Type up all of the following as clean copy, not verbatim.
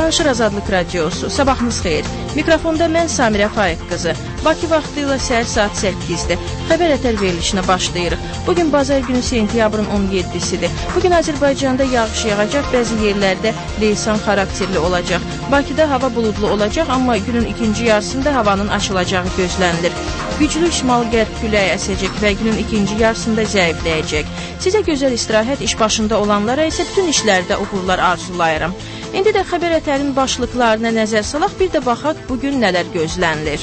Danışır Azadlıq Radiosu. Sabahınız xeyir. Mikrofonda mən Samirə Faiq qızı. Bakı vaxtı ilə səhər saat 8-dir. Xəbər ətər verilişinə başlayırıq. Bugün bazar günü sentyabrın 17-sidir. Bugün Azərbaycanda yağış yağacaq, bəzi yerlərdə leysan xarakterli olacaq. Bakıda hava buludlu olacaq, amma günün ikinci yarısında havanın açılacağı gözlənilir. Güclü şimal-qərb küləyi əsəcək və günün ikinci yarısında zəifləyəcək. Sizə gözəl istirahət, iş başında olanlara isə bütün işlərdə uğurlar arzulayıram. İndi də xəbər ətərin başlıqlarına nəzər salaq, bir də baxaq bugün nələr gözlənilir.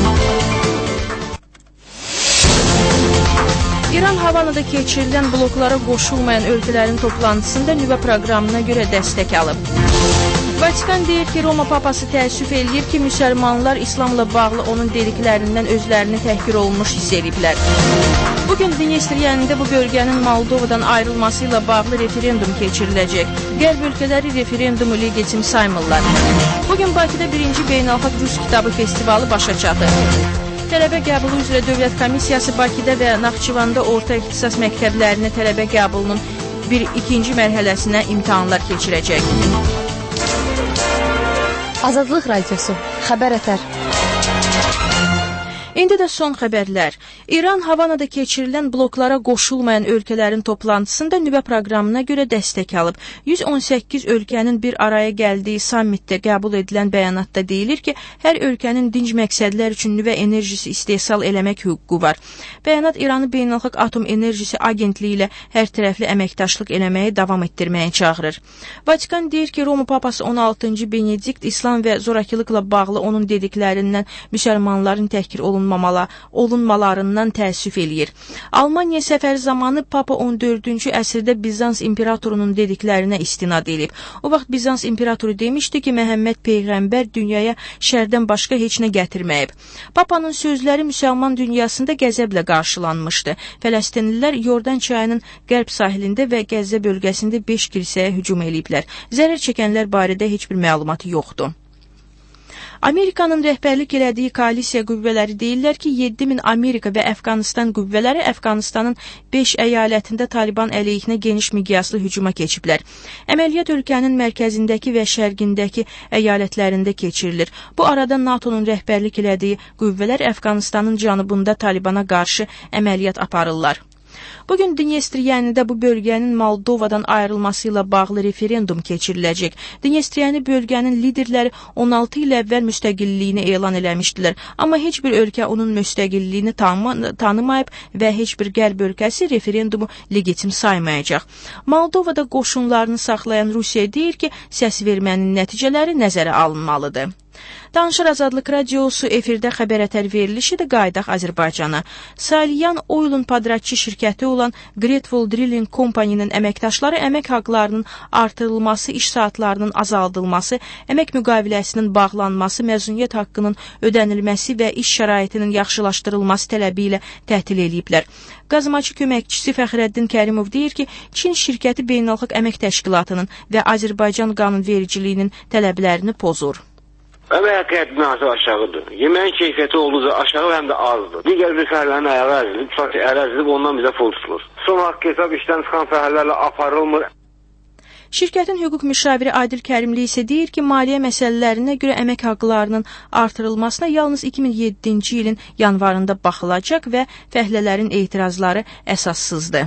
İran Havanada keçirilən bloklara qoşulmayan ölkələrin toplantısında nüvə proqramına görə dəstək alıb. Vatikan deyir ki, Roma papası təəssüf eləyir ki, müsəlmanlar İslamla bağlı onun dediklərindən özlərini təhqir olunmuş hiss ediblər. Bugün Dnestryanində bu bölgənin Moldovadan ayrılması ilə bağlı referendum keçiriləcək. Qərb ölkələri referendumu legitim saymırlar. Bugün Bakıda 1-ci Beynəlxalq Rus Kitabı Festivalı başa çatır. Tələbə qəbulu üzrə Dövlət Komissiyası Bakıda və Naxçıvanda orta ixtisas məktəblərinə tələbə qəbulunun ikinci mərhələsinə imtahanlar keçirəcək. Azadlıq Radiosu. Xəbər ətər. İndi də son xəbərlər. İran Havanada keçirilən bloklara qoşulmayan ölkələrin toplantısında nüvə proqramına görə dəstək alıb. 118 ölkənin bir araya gəldiyi sammitdə qəbul edilən bəyanatda deyilir ki, hər ölkənin dinc məqsədlər üçün nüvə enerjisi istehsal eləmək hüququ var. Bəyanat İranı Beynəlxalq Atom Enerjisi Agentliyi ilə hər tərəfli əməkdaşlıq eləməyi davam etdirməyə çağırır. Vatikan deyir ki, Roma papası 16-cı Benedikt İslam və zorakılıqla bağlı onun dediklərindən müsəlmanların təhqir olunmalarından təəssüf eləyir. Almaniya səfəri zamanı Papa 14-cü əsrdə Bizans imperatorunun dediklərinə istinad edib. O vaxt Bizans imperatoru demişdi ki, Məhəmməd Peyğəmbər dünyaya şərdən başqa heç nə gətirməyib. Papanın sözləri müsəlman dünyasında qəzəblə qarşılanmışdı. Fələstinlilər Yordan çayının qərb sahilində və Qəzza bölgəsində 5 kilsəyə hücum eləyiblər. Zərər çəkənlər barədə heç bir məlumat yoxdur. Amerikanın rəhbərlik elədiyi koalisiya qüvvələri deyirlər ki, 7000 Amerika və Əfqanistan qüvvələri Əfqanistanın 5 əyalətində Taliban əleyhinə geniş miqyaslı hücuma keçiblər. Əməliyyat ölkənin mərkəzindəki və şərqindəki əyalətlərində keçirilir. Bu arada NATO'nun rəhbərlik elədiyi qüvvələr Əfqanistanın cənubunda Talibana qarşı əməliyyat aparırlar. Bugün Dnestryanində bu bölgənin Moldovadan ayrılması ilə bağlı referendum keçiriləcək. Dnestryanı bölgənin liderləri 16 il əvvəl müstəqilliyini elan eləmişdilər. Amma heç bir ölkə onun müstəqilliyini tanımayıb və heç bir qərb ölkəsi referendumu legitim saymayacaq. Moldovada qoşunlarını saxlayan Rusiya deyir ki, səs vermənin nəticələri nəzərə alınmalıdır. Danışır Azadlıq Radiosu efirdə xəbər ətər verilişi də qayıdaq Azərbaycana. Salyan Oil'un padratçı şirkəti olan Grateful Drilling Company-nin əməkdaşları əmək haqlarının artırılması, iş saatlarının azaldılması, əmək müqaviləsinin bağlanması, məzuniyyət haqqının ödənilməsi və iş şəraitinin yaxşılaşdırılması tələbi ilə tətil eləyiblər. Qazmaçı köməkçisi Fəxrəddin Kərimov deyir ki, Çin şirkəti Beynəlxalq Əmək Təşkilatının və Azərbaycan qanunvericiliyinin tələblərini pozur. Əmək haqqı həddindən aşağıdır. Yeməyin keyfiyyəti olduqca aşağı həm də azdır. Digər bir fəhərlərin ayağı ərazilib, ondan bizə pul tutulur. Son haqq hesab işdən çıxan fəhərlərlə aparılmır. Şirkətin hüquq müşaviri Adil Kərimli isə deyir ki, maliyyə məsələlərinə görə əmək haqqlarının artırılmasına yalnız 2007-ci ilin yanvarında baxılacaq və fəhlələrin etirazları əsassızdır.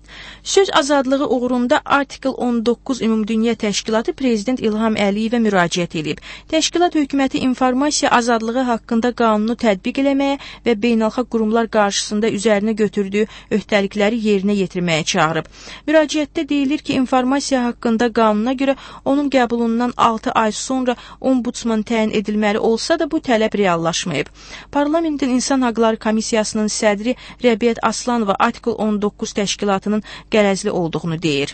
Söz azadlığı uğrunda Artikel 19 Ümumdünya Təşkilatı Prezident İlham Əliyevə müraciət edib. Təşkilat hökuməti informasiya azadlığı haqqında qanunu tətbiq eləməyə və beynəlxalq qurumlar qarşısında üzərinə götürdüyü öhdəlikləri yerinə yetirməyə çağırıb. Müraciətdə deyilir ki, informasiya haqqında qanuna görə onun qəbulundan 6 ay sonra ombudsman təyin edilməli olsa da bu tələb reallaşmayıb. Parlamentin İnsan Haqları Komissiyasının sədri Rəbiət Aslanova Artikel 19 təşkilatının qərəzli olduğunu deyir.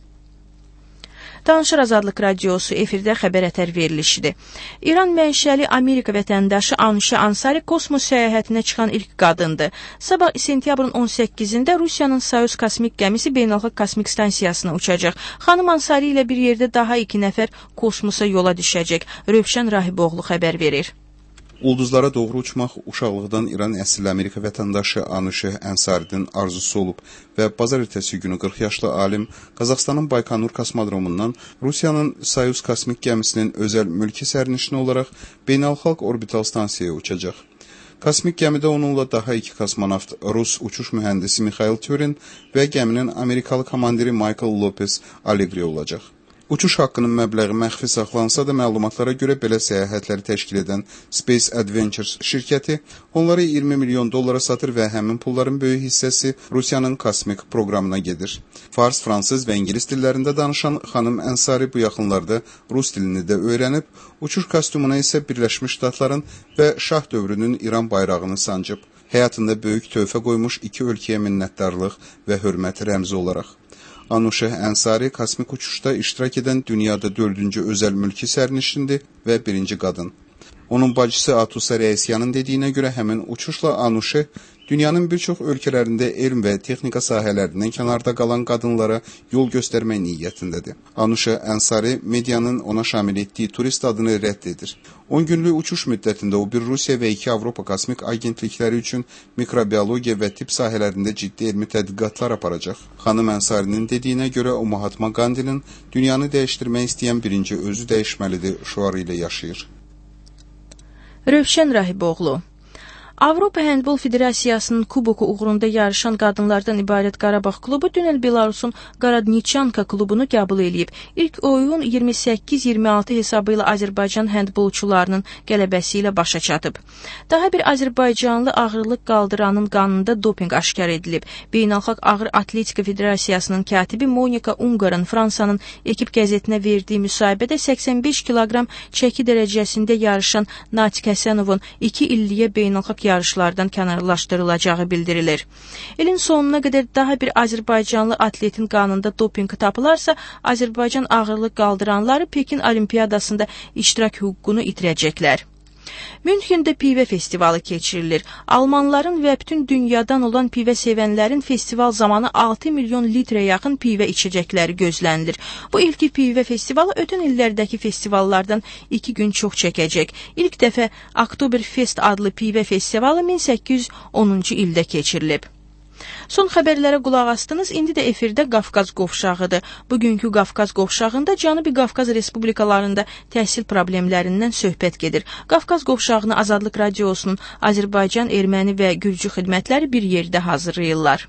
Danışır Azadlıq Radiosu efirdə xəbər ətər verilişidir. İran mənşəli Amerika vətəndaşı Anuşa Ansari kosmos səyahətinə çıxan ilk qadındır. Sabah sentyabrın 18-də Rusiyanın Soyuz kosmik gəmisi Beynəlxalq Kosmik Stansiyasına uçacaq. Xanım Ansari ilə bir yerdə daha 2 nəfər kosmosa yola düşəcək. Rövşən Rahiboğlu xəbər verir. Ulduzlara doğru uçmaq uşaqlıqdan İran əsilli Amerika vətəndaşı Anuşeh Ənsarinin arzusu olub və bazar ertəsi günü 40 yaşlı alim Qazaxstanın Baykonur kosmodromundan Rusiyanın Soyuz kosmik gəmisinin özəl mülki sərnişini olaraq beynəlxalq orbital stansiyaya uçacaq. Kosmik gəmidə onunla daha 2 kosmonavt, Rus uçuş mühəndisi Mikhail Tyurin və gəminin Amerikalı komandiri Michael Lopez Allegri olacaq. Uçuş haqqının məbləği məxfi saxlansa da məlumatlara görə belə səyahətləri təşkil edən Space Adventures şirkəti onları $20 milyon satır və həmin pulların böyük hissəsi Rusiyanın kosmik proqramına gedir. Fars, fransız və ingilis dillərində danışan xanım Ənsari bu yaxınlarda rus dilini də öyrənib, uçuş kostyumuna isə Birləşmiş Ştatların və şah dövrünün İran bayrağını sancıb. Həyatında böyük töhfə qoymuş 2 ölkəyə minnətdarlıq və hörmət rəmzi olaraq. Anuşeh Ənsari kosmik uçuşda iştirak edən dünyada 4-cü özəl mülki sərnişindir və 1-ci qadın. Onun bacısı Atusa Rəisyanın dediyinə görə həmin uçuşla Anuşeh dünyanın bir çox ölkələrində elm və texnika sahələrindən kənarda qalan qadınlara yol göstərmək niyyətindədir. Anuşeh Ənsari medianın ona şamil etdiyi turist adını rədd edir. 10 günlük uçuş müddətində o bir Rusiya və 2 Avropa kosmik agentlikləri üçün mikrobiologiya və tibb sahələrində ciddi elmi tədqiqatlar aparacaq. Xanım Ənsarinin dediyinə görə o Mahatma Gandhinin dünyanı dəyişdirmək istəyən birinci özü dəyişməlidir şüarı ilə yaşayır. Rövşən Rahiboğlu. Avropa Handbol Federasiyasının kuboku uğrunda yarışan qadınlardan ibarət Qarabağ klubu dünən Belarusun Qaradniçanka klubunu qəbul edib. İlk oyun 28-26 hesabı ilə Azərbaycan handbolçularının qələbəsi ilə başa çatıb. Daha bir Azərbaycanlı ağırlıq qaldıranın qanında dopinq aşkar edilib. Beynəlxalq Ağır Atletika Federasiyasının katibi Monika Ungarın Fransanın ekip qəzetinə verdiyi müsahibədə 85 kiloqram çəki dərəcəsində yarışan Natik Həsənovun 2 illiyə beynəlxalq yarışlardan kənarlaşdırılacağı bildirilir. İlin sonuna qədər daha bir Azərbaycanlı atletin qanında dopinq tapılarsa, Azərbaycan ağırlıq qaldıranları Pekin Olimpiyadasında iştirak hüququnu itirəcəklər. Münxendə pivə festivalı keçirilir. Almanların və bütün dünyadan olan pivə sevənlərin festival zamanı 6 milyon litrə yaxın pivə içəcəkləri gözlənilir. Bu ilki pivə festivalı ötən illərdəki festivallardan 2 gün çox çəkəcək. İlk dəfə Oktoberfest adlı pivə festivalı 1810-cu ildə keçirilib. Son xəbərlərə qulaq astınız. İndi də efirdə Qafqaz qovşağıdır. Bugünkü Qafqaz qovşağında Cənubi Qafqaz Respublikalarında təhsil problemlərindən söhbət gedir. Qafqaz qovşağını Azadlıq Radiosunun Azərbaycan, Erməni və Gürcü xidmətləri bir yerdə hazırlayırlar.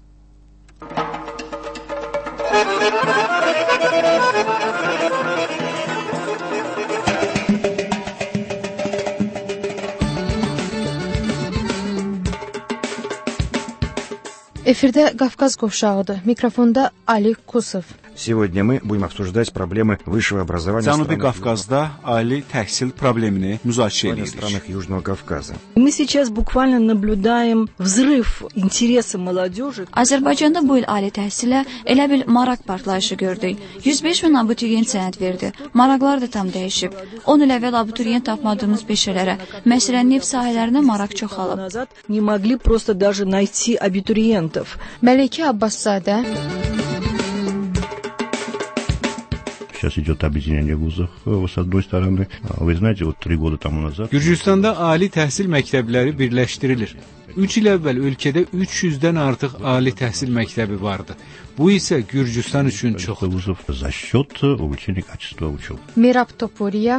Efirdə Qafqaz qovşağıdır. Mikrofonda Ali Kusov. Сегодня мы будем обсуждать проблемы высшего образования Cənubi Qafqazda ali təhsil problemini müzakirə edirik. В странах Южного Кавказа. Мы сейчас буквально наблюдаем взрыв интереса молодежи. Azərbaycanda bu il ali təhsilə elə bil maraq partlayışı gördük. 105 min abituriyent sənəd verdi. Maraqlar da tam dəyişib. 10 il əvvəl abituriyent tapmadığımız peşələrə, məsələn, neft sahələrinə maraq çoxalıb. Не могли просто даже найти абитуриентов. Məlikə Abbaszadə. Сейчас идет объединение вузов, с одной стороны. Вы знаете, вот 3 года тому назад... Gürcüstanda ali təhsil məktəbləri birləşdirilir. 3 il əvvəl ölkədə 300-dən artıq ali təhsil məktəbi vardı. Bu isə Gürcüstan üçün çoxdur. За счет улучшения качества учебы. Mirab Topuriya.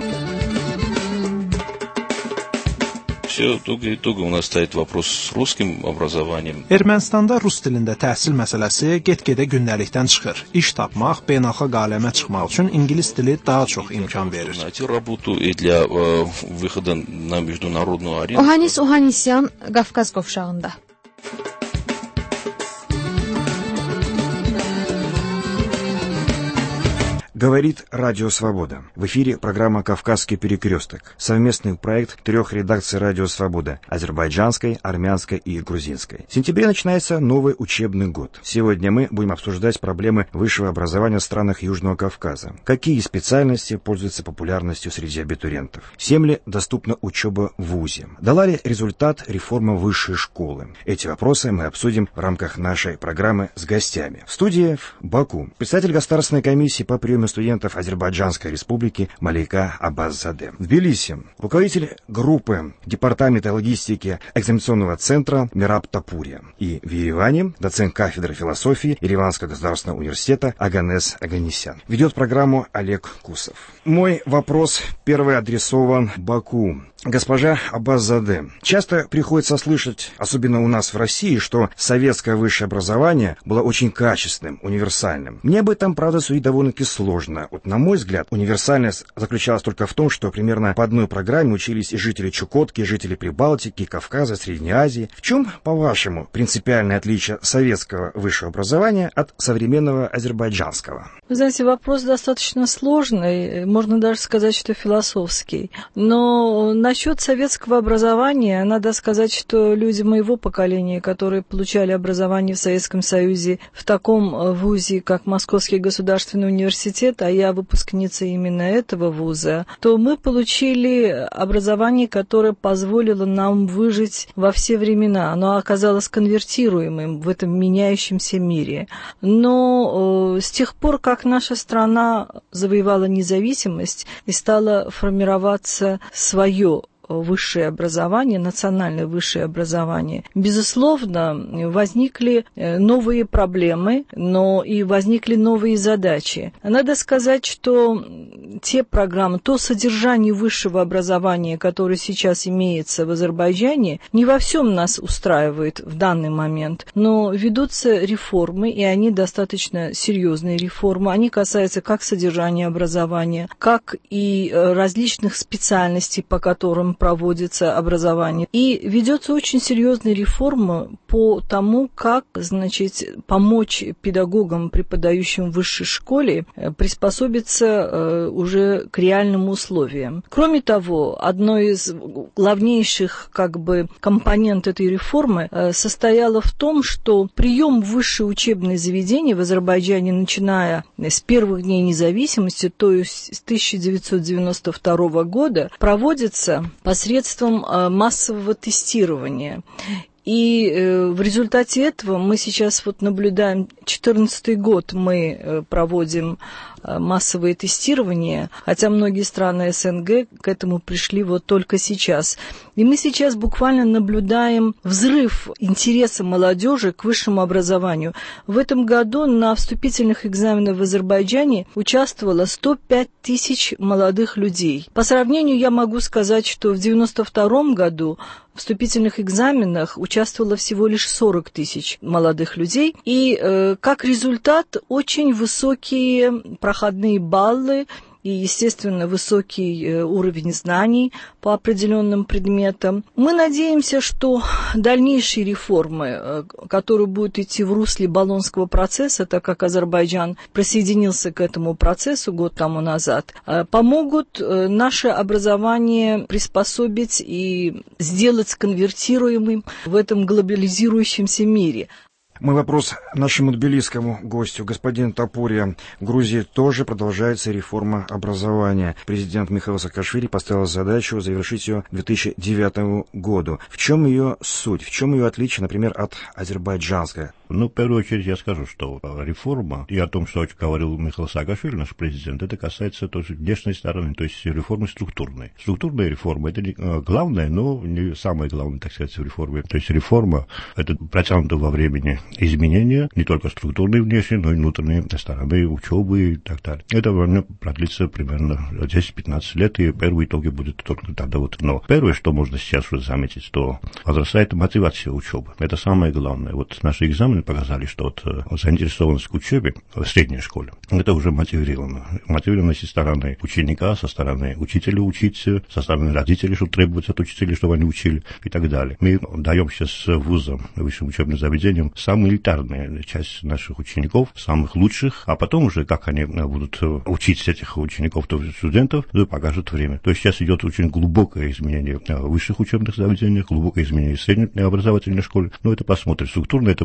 Все, итога у нас стоит вопрос с русским образованием. Ermənistanda rus dilində təhsil məsələsi get-gedə gündəlikdən çıxır. İş tapmaq, beynəlxalq aləmə çıxmaq üçün ingilis dili daha çox imkan verir. Найти работу и для выхода на международную арену. Ohanis Ohanisyan Qafqaz qovşağında. Говорит Радио Свобода. В эфире программа «Кавказский перекресток». Совместный проект 3 редакций Радио Свобода – азербайджанской, армянской и грузинской. В сентябре начинается новый учебный год. Сегодня мы будем обсуждать проблемы высшего образования в странах Южного Кавказа. Какие специальности пользуются популярностью среди абитуриентов? Всем ли доступна учеба в вузе? Дала ли результат реформа высшей школы? Эти вопросы мы обсудим в рамках нашей программы с гостями. В студии в Баку председатель Государственной комиссии по приему и студентов Азербайджанской республики Малика Аббаззаде. В Тбилиси руководитель группы департамента логистики экзаменационного центра Мираб Тапурия. И в Ереване доцент кафедры философии Ереванского государственного университета Аганес Аганесян. Ведет программу Олег Кусов. Мой вопрос первый адресован Баку. Госпожа Аббаззаде, часто приходится слышать, особенно у нас в России, что советское высшее образование было очень качественным, универсальным. Мне об этом, правда, судить довольно-таки сложно. Вот, на мой взгляд, универсальность заключалась только в том, что примерно по одной программе учились и жители Чукотки, и жители Прибалтики, Кавказа, Средней Азии. В чем, по-вашему, принципиальное отличие советского высшего образования от современного азербайджанского? Вы знаете, вопрос достаточно сложный, можно даже сказать, что философский. Но насчет советского образования, надо сказать, что люди моего поколения, которые получали образование в Советском Союзе в таком вузе, как Московский государственный университет, а я выпускница именно этого вуза, то мы получили образование, которое позволило нам выжить во все времена. Оно оказалось конвертируемым в этом меняющемся мире. Но с тех пор, как наша страна завоевала независимость и стала формироваться свое высшее образование, национальное высшее образование, безусловно, возникли новые проблемы, но и возникли новые задачи. Надо сказать, что те программы, то содержание высшего образования, которое сейчас имеется в Азербайджане, не во всем нас устраивает в данный момент, но ведутся реформы, и они достаточно серьезные реформы. Они касаются как содержания образования, как и различных специальностей, по которым проводится образование. И ведется очень серьезная реформа по тому, как, помочь педагогам, преподающим в высшей школе, приспособиться уже к реальным условиям. Кроме того, одной из главнейших компонент этой реформы состояла в том, что прием в высшие учебные заведения в Азербайджане, начиная с первых дней независимости, то есть с 1992 года, проводится посредством массового тестирования. И в результате этого мы сейчас наблюдаем, 2014 год мы проводим массовое тестирование, хотя многие страны СНГ к этому пришли только сейчас. И мы сейчас буквально наблюдаем взрыв интереса молодежи к высшему образованию. В этом году на вступительных экзаменах в Азербайджане участвовало 105 тысяч молодых людей. По сравнению, я могу сказать, что в 1992 году в вступительных экзаменах участвовало всего лишь 40 тысяч молодых людей. И как результат очень высокие проходные баллы и, естественно, высокий уровень знаний по определенным предметам. Мы надеемся, что дальнейшие реформы, которые будут идти в русле Болонского процесса, так как Азербайджан присоединился к этому процессу год тому назад, помогут наше образование приспособить и сделать конвертируемым в этом глобализирующемся мире. Мой вопрос нашему тбилисскому гостю, господин Тапурия. В Грузии тоже продолжается реформа образования. Президент Михаил Саакашвили поставил задачу завершить ее к 2009 году. В чем ее суть? В чем ее отличие, например, от азербайджанской? В первую очередь я скажу, что реформа, и о том, что говорил Михаил Саакашвили, наш президент, это касается тоже внешней стороны, то есть реформы структурной. Структурная реформа – это не главное, но не самое главное, так сказать, в реформе. То есть реформа – это протянуто во времени изменения, не только структурные внешние, но и внутренние стороны учебы и так далее. Это продлится примерно 10-15 лет, и первые итоги будут только тогда. Но первое, что можно сейчас уже заметить, что возрастает мотивация учебы. Это самое главное. Наши экзамены показали, что заинтересованность к учебе в средней школе, это уже мотивировано. Мотивированность со стороны ученика, со стороны учителя учиться, со стороны родителей, что требуется от учителей, чтобы они учили и так далее. Мы даем сейчас вузам, высшим учебным заведениям, самую элитарную часть наших учеников, самых лучших, а потом уже, как они будут учить этих учеников, то студентов, покажет время. То есть сейчас идет очень глубокое изменение в высших учебных заведениях, глубокое изменение в средней образовательной школе. Но это посмотрим. Структурно это будет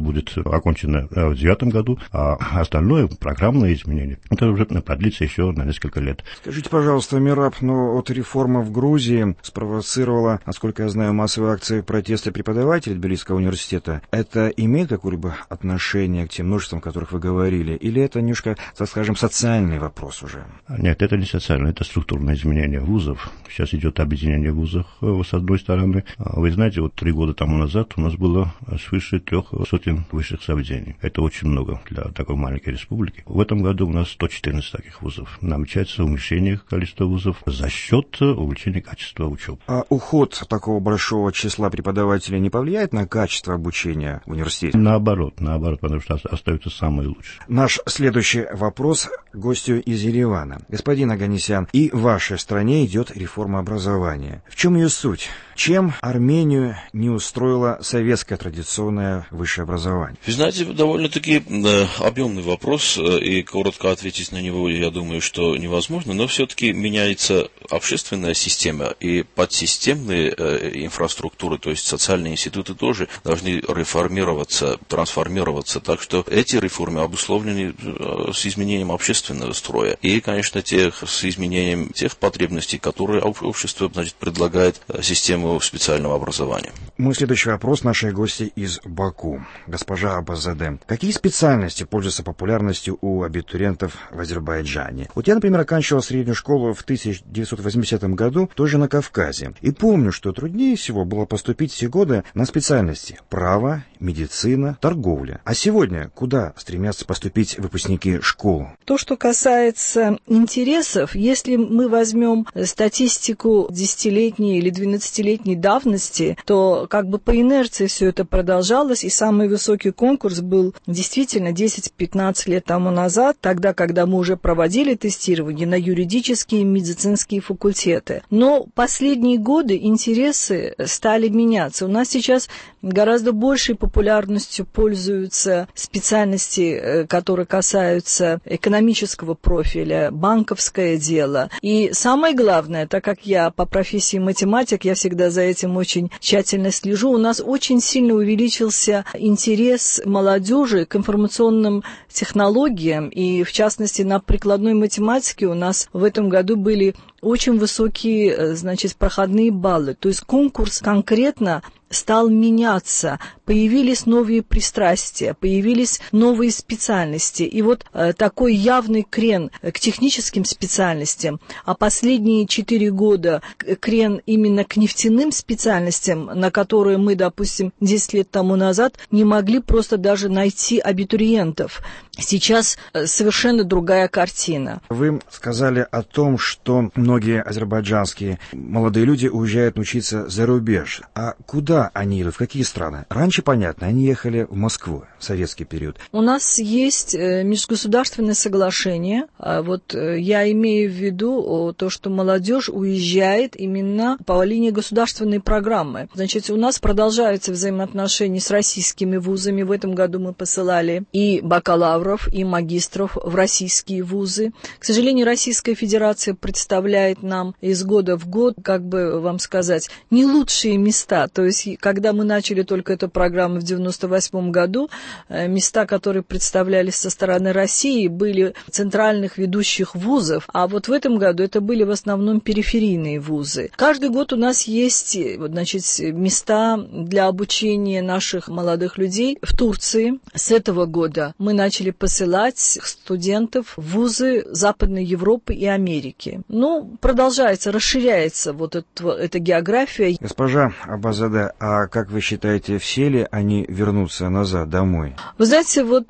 окончено в 2009 году, а остальное программное изменение, это уже продлится еще на несколько лет. Скажите, пожалуйста, Мераб, но вот реформа в Грузии спровоцировала, насколько я знаю, массовые акции протеста преподавателей Тбилисского университета. Это имеет какое-либо отношение к тем множествам, о которых вы говорили, или это немножко, так скажем, социальный вопрос уже? Нет, это не социальное, это структурное изменение вузов. Сейчас идет объединение вузов, с одной стороны. Вы знаете, вот 3 года тому назад у нас было свыше 300 высших заведений. Это очень много для такой маленькой республики. В этом году у нас 114 таких вузов. Намечается уменьшение количества вузов за счет увеличения качества учебы. А уход такого большого числа преподавателей не повлияет на качество обучения в университете? Наоборот, потому что остаются самые лучшие. Наш следующий вопрос гостю из Еревана. Господин Оганесян, и в вашей стране идет реформа образования. В чем ее суть? Чем Армению не устроило советское традиционное высшее образование? Вы знаете, довольно-таки объемный вопрос, и коротко ответить на него, я думаю, что невозможно, но все-таки меняется общественная система, и подсистемные инфраструктуры, то есть социальные институты тоже должны реформироваться, трансформироваться, так что эти реформы обусловлены с изменением общественного строя и, конечно, с изменением тех потребностей, которые общество, значит, предлагает систему специального образования. Мой следующий вопрос нашей гости из Баку, госпожа Абазаде. Какие специальности пользуются популярностью у абитуриентов в Азербайджане? Вот я, например, оканчивал среднюю школу в 1980 году, тоже на Кавказе. И помню, что труднее всего было поступить в те годы на специальности право, медицина, торговля. А сегодня куда стремятся поступить выпускники школ? То, что касается интересов, если мы возьмем статистику 10-летней или 12-летней давности, то как бы по инерции все это продолжалось, и самый высокий конкурс был действительно 10-15 лет тому назад, тогда, когда мы уже проводили тестирование на юридические и медицинские факультеты. Но последние годы интересы стали меняться. У нас сейчас гораздо большей популярностью пользуются специальности, которые касаются экономического профиля, банковское дело. И самое главное, так как я по профессии математик, я всегда за этим очень тщательно слежу, у нас очень сильно увеличился интерес молодежи к информационным технологиям, и в частности на прикладной математике у нас в этом году были очень высокие, значит, проходные баллы. То есть конкурс конкретно стал меняться, появились новые пристрастия, появились новые специальности. И вот такой явный крен к техническим специальностям, а последние 4 года крен именно к нефтяным специальностям, на которые мы, допустим, 10 лет тому назад не могли просто даже найти абитуриентов. Сейчас совершенно другая картина. Вы сказали о том, что многие азербайджанские молодые люди уезжают учиться за рубеж. А куда они едут? В какие страны? Раньше, понятно, они ехали в Москву в советский период. У нас есть межгосударственное соглашение. Вот я имею в виду то, что молодежь уезжает именно по линии государственной программы. Значит, у нас продолжаются взаимоотношения с российскими вузами. В этом году мы посылали и бакалавров, и магистров в российские вузы. К сожалению, Российская Федерация представляет нам из года в год, как бы вам сказать, не лучшие места. То есть, когда мы начали только эту программу в 1998 году, места, которые представлялись со стороны России, были центральных ведущих вузов, а вот в этом году это были в основном периферийные вузы. Каждый год у нас есть, значит, места для обучения наших молодых людей в Турции. С этого года мы начали посылать студентов в вузы Западной Европы и Америки. Ну, продолжается, расширяется вот эта география. Госпожа Абазаде, а как вы считаете, все ли они вернутся назад домой? Вы знаете, вот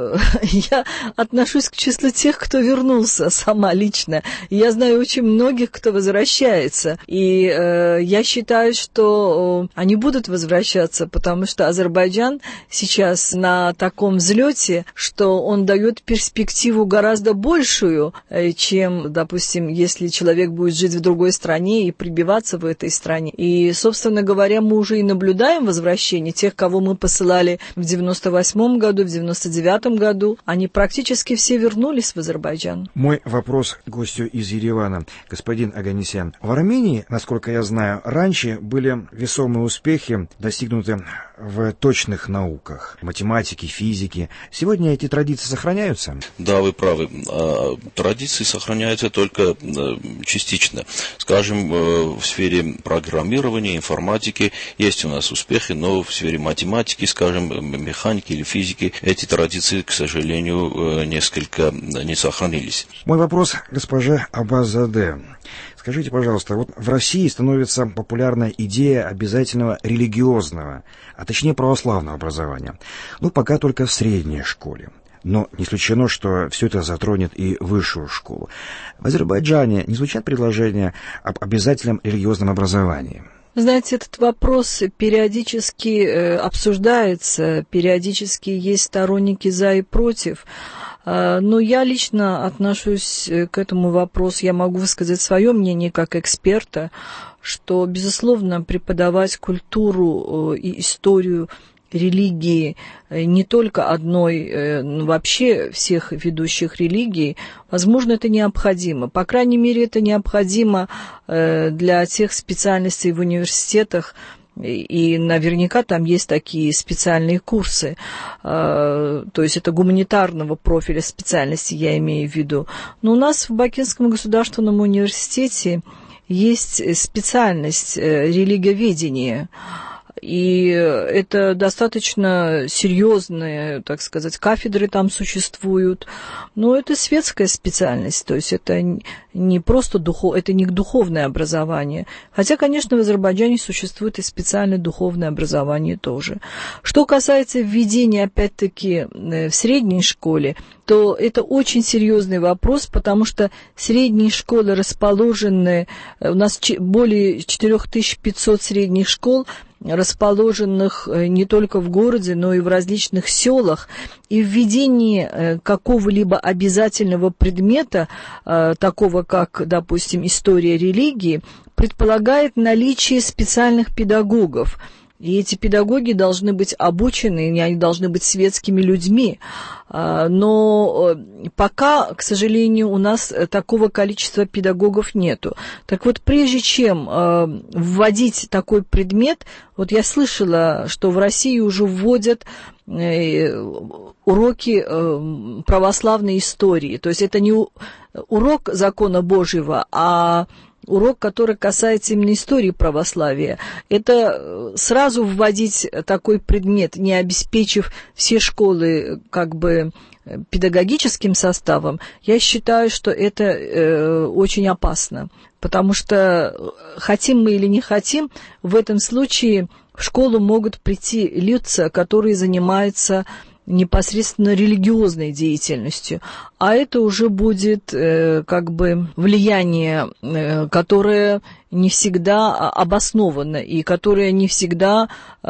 я отношусь к числу тех, кто вернулся сама лично. Я знаю очень многих, кто возвращается. И я считаю, что они будут возвращаться, потому что Азербайджан сейчас на таком взлете, что он дает перспективу гораздо большую, чем, допустим, если человек будет жить в другой стране и прибиваться в этой стране. И, собственно говоря, мы уже и наблюдаем возвращение тех, кого мы мы посылали в 98 году, в 99 году, они практически все вернулись в Азербайджан. Мой вопрос к гостю из Еревана. Господин Оганесян, в Армении, насколько я знаю, раньше были весомые успехи достигнуты в точных науках, математике, физике. Сегодня эти традиции сохраняются? Да, вы правы. Традиции сохраняются только частично. Скажем, в сфере программирования, информатики есть у нас успехи, но в сфере математики, скажем, механики или физики, эти традиции, к сожалению, несколько не сохранились. Мой вопрос госпоже Абазаде. Скажите, пожалуйста, вот в России становится популярна идея обязательного религиозного, а точнее православного образования. Ну, пока только в средней школе. Но не исключено, что все это затронет и высшую школу. В Азербайджане не звучат предложения об обязательном религиозном образовании? Знаете, этот вопрос периодически обсуждается, периодически есть сторонники за и против. Но я лично отношусь к этому вопросу, я могу высказать свое мнение как эксперта, что, безусловно, преподавать культуру и историю религии не только одной, но вообще всех ведущих религий, возможно, это необходимо. По крайней мере, это необходимо для тех специальностей в университетах, и наверняка там есть такие специальные курсы, то есть это гуманитарного профиля специальности, я имею в виду. Но у нас в Бакинском государственном университете есть специальность религиоведения, и это достаточно серьезные, так сказать, кафедры там существуют. Но это светская специальность, то есть это не просто это не духовное образование. Хотя, конечно, в Азербайджане существует и специальное духовное образование тоже. Что касается введения, опять-таки, в средней школе, то это очень серьезный вопрос, потому что средние школы расположены, у нас более 4500 средних школ, расположенных не только в городе, но и в различных селах, и введение какого-либо обязательного предмета, такого как, допустим, история религии, предполагает наличие специальных педагогов. И эти педагоги должны быть обучены, они должны быть светскими людьми. Но пока, к сожалению, у нас такого количества педагогов нету. Так вот, прежде чем вводить такой предмет, вот я слышала, что в России уже вводят уроки православной истории. То есть это не урок закона Божьего, а урок, который касается именно истории православия. Это сразу вводить такой предмет, не обеспечив все школы как бы педагогическим составом, я считаю, что это очень опасно. Потому что, хотим мы или не хотим, в этом случае в школу могут прийти лица, которые занимаются непосредственно религиозной деятельностью, а это уже будет как бы влияние, которое не всегда обосновано и которое не всегда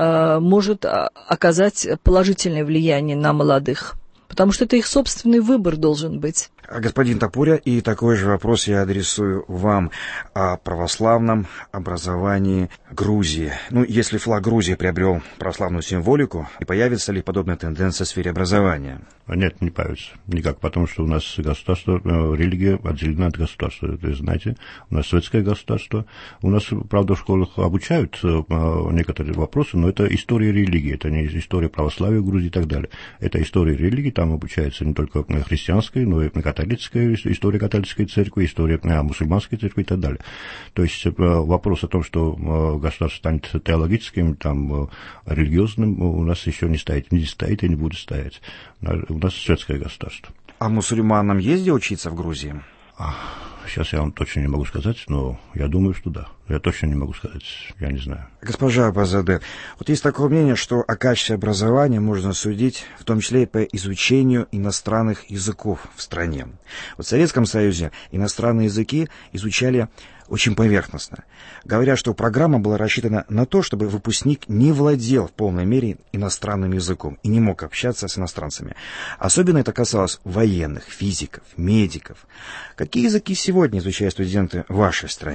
может оказать положительное влияние на молодых. Потому что это их собственный выбор должен быть. Господин Топуря, и такой же вопрос я адресую вам о православном образовании Грузии. Ну, если флаг Грузии приобрел православную символику, и появится ли подобная тенденция в сфере образования? Нет, не появится. Никак, потому что у нас государство, религия отделена от государства. То есть, знаете, у нас светское государство. У нас, правда, в школах обучают некоторые вопросы, но это история религии, это не история православия в Грузии и так далее. Это история религии, там обучается не только христианской, но и католическая история католической церкви, история мусульманской церкви и так далее. То есть вопрос о том, что государство станет теологическим, там, религиозным, у нас еще не стоит и не будет стоять. У нас светское государство. А мусульманам есть где учиться в Грузии? Сейчас я вам точно не могу сказать, но я думаю, что да. Я точно не могу сказать, я не знаю. Госпожа Абазаде, вот есть такое мнение, что о качестве образования можно судить, в том числе и по изучению иностранных языков в стране. Вот в Советском Союзе иностранные языки изучали очень поверхностно. Говорят, что программа была рассчитана на то, чтобы выпускник не владел в полной мере иностранным языком и не мог общаться с иностранцами. Особенно это касалось военных, физиков, медиков. Какие языки сегодня изучают студенты в вашей стране?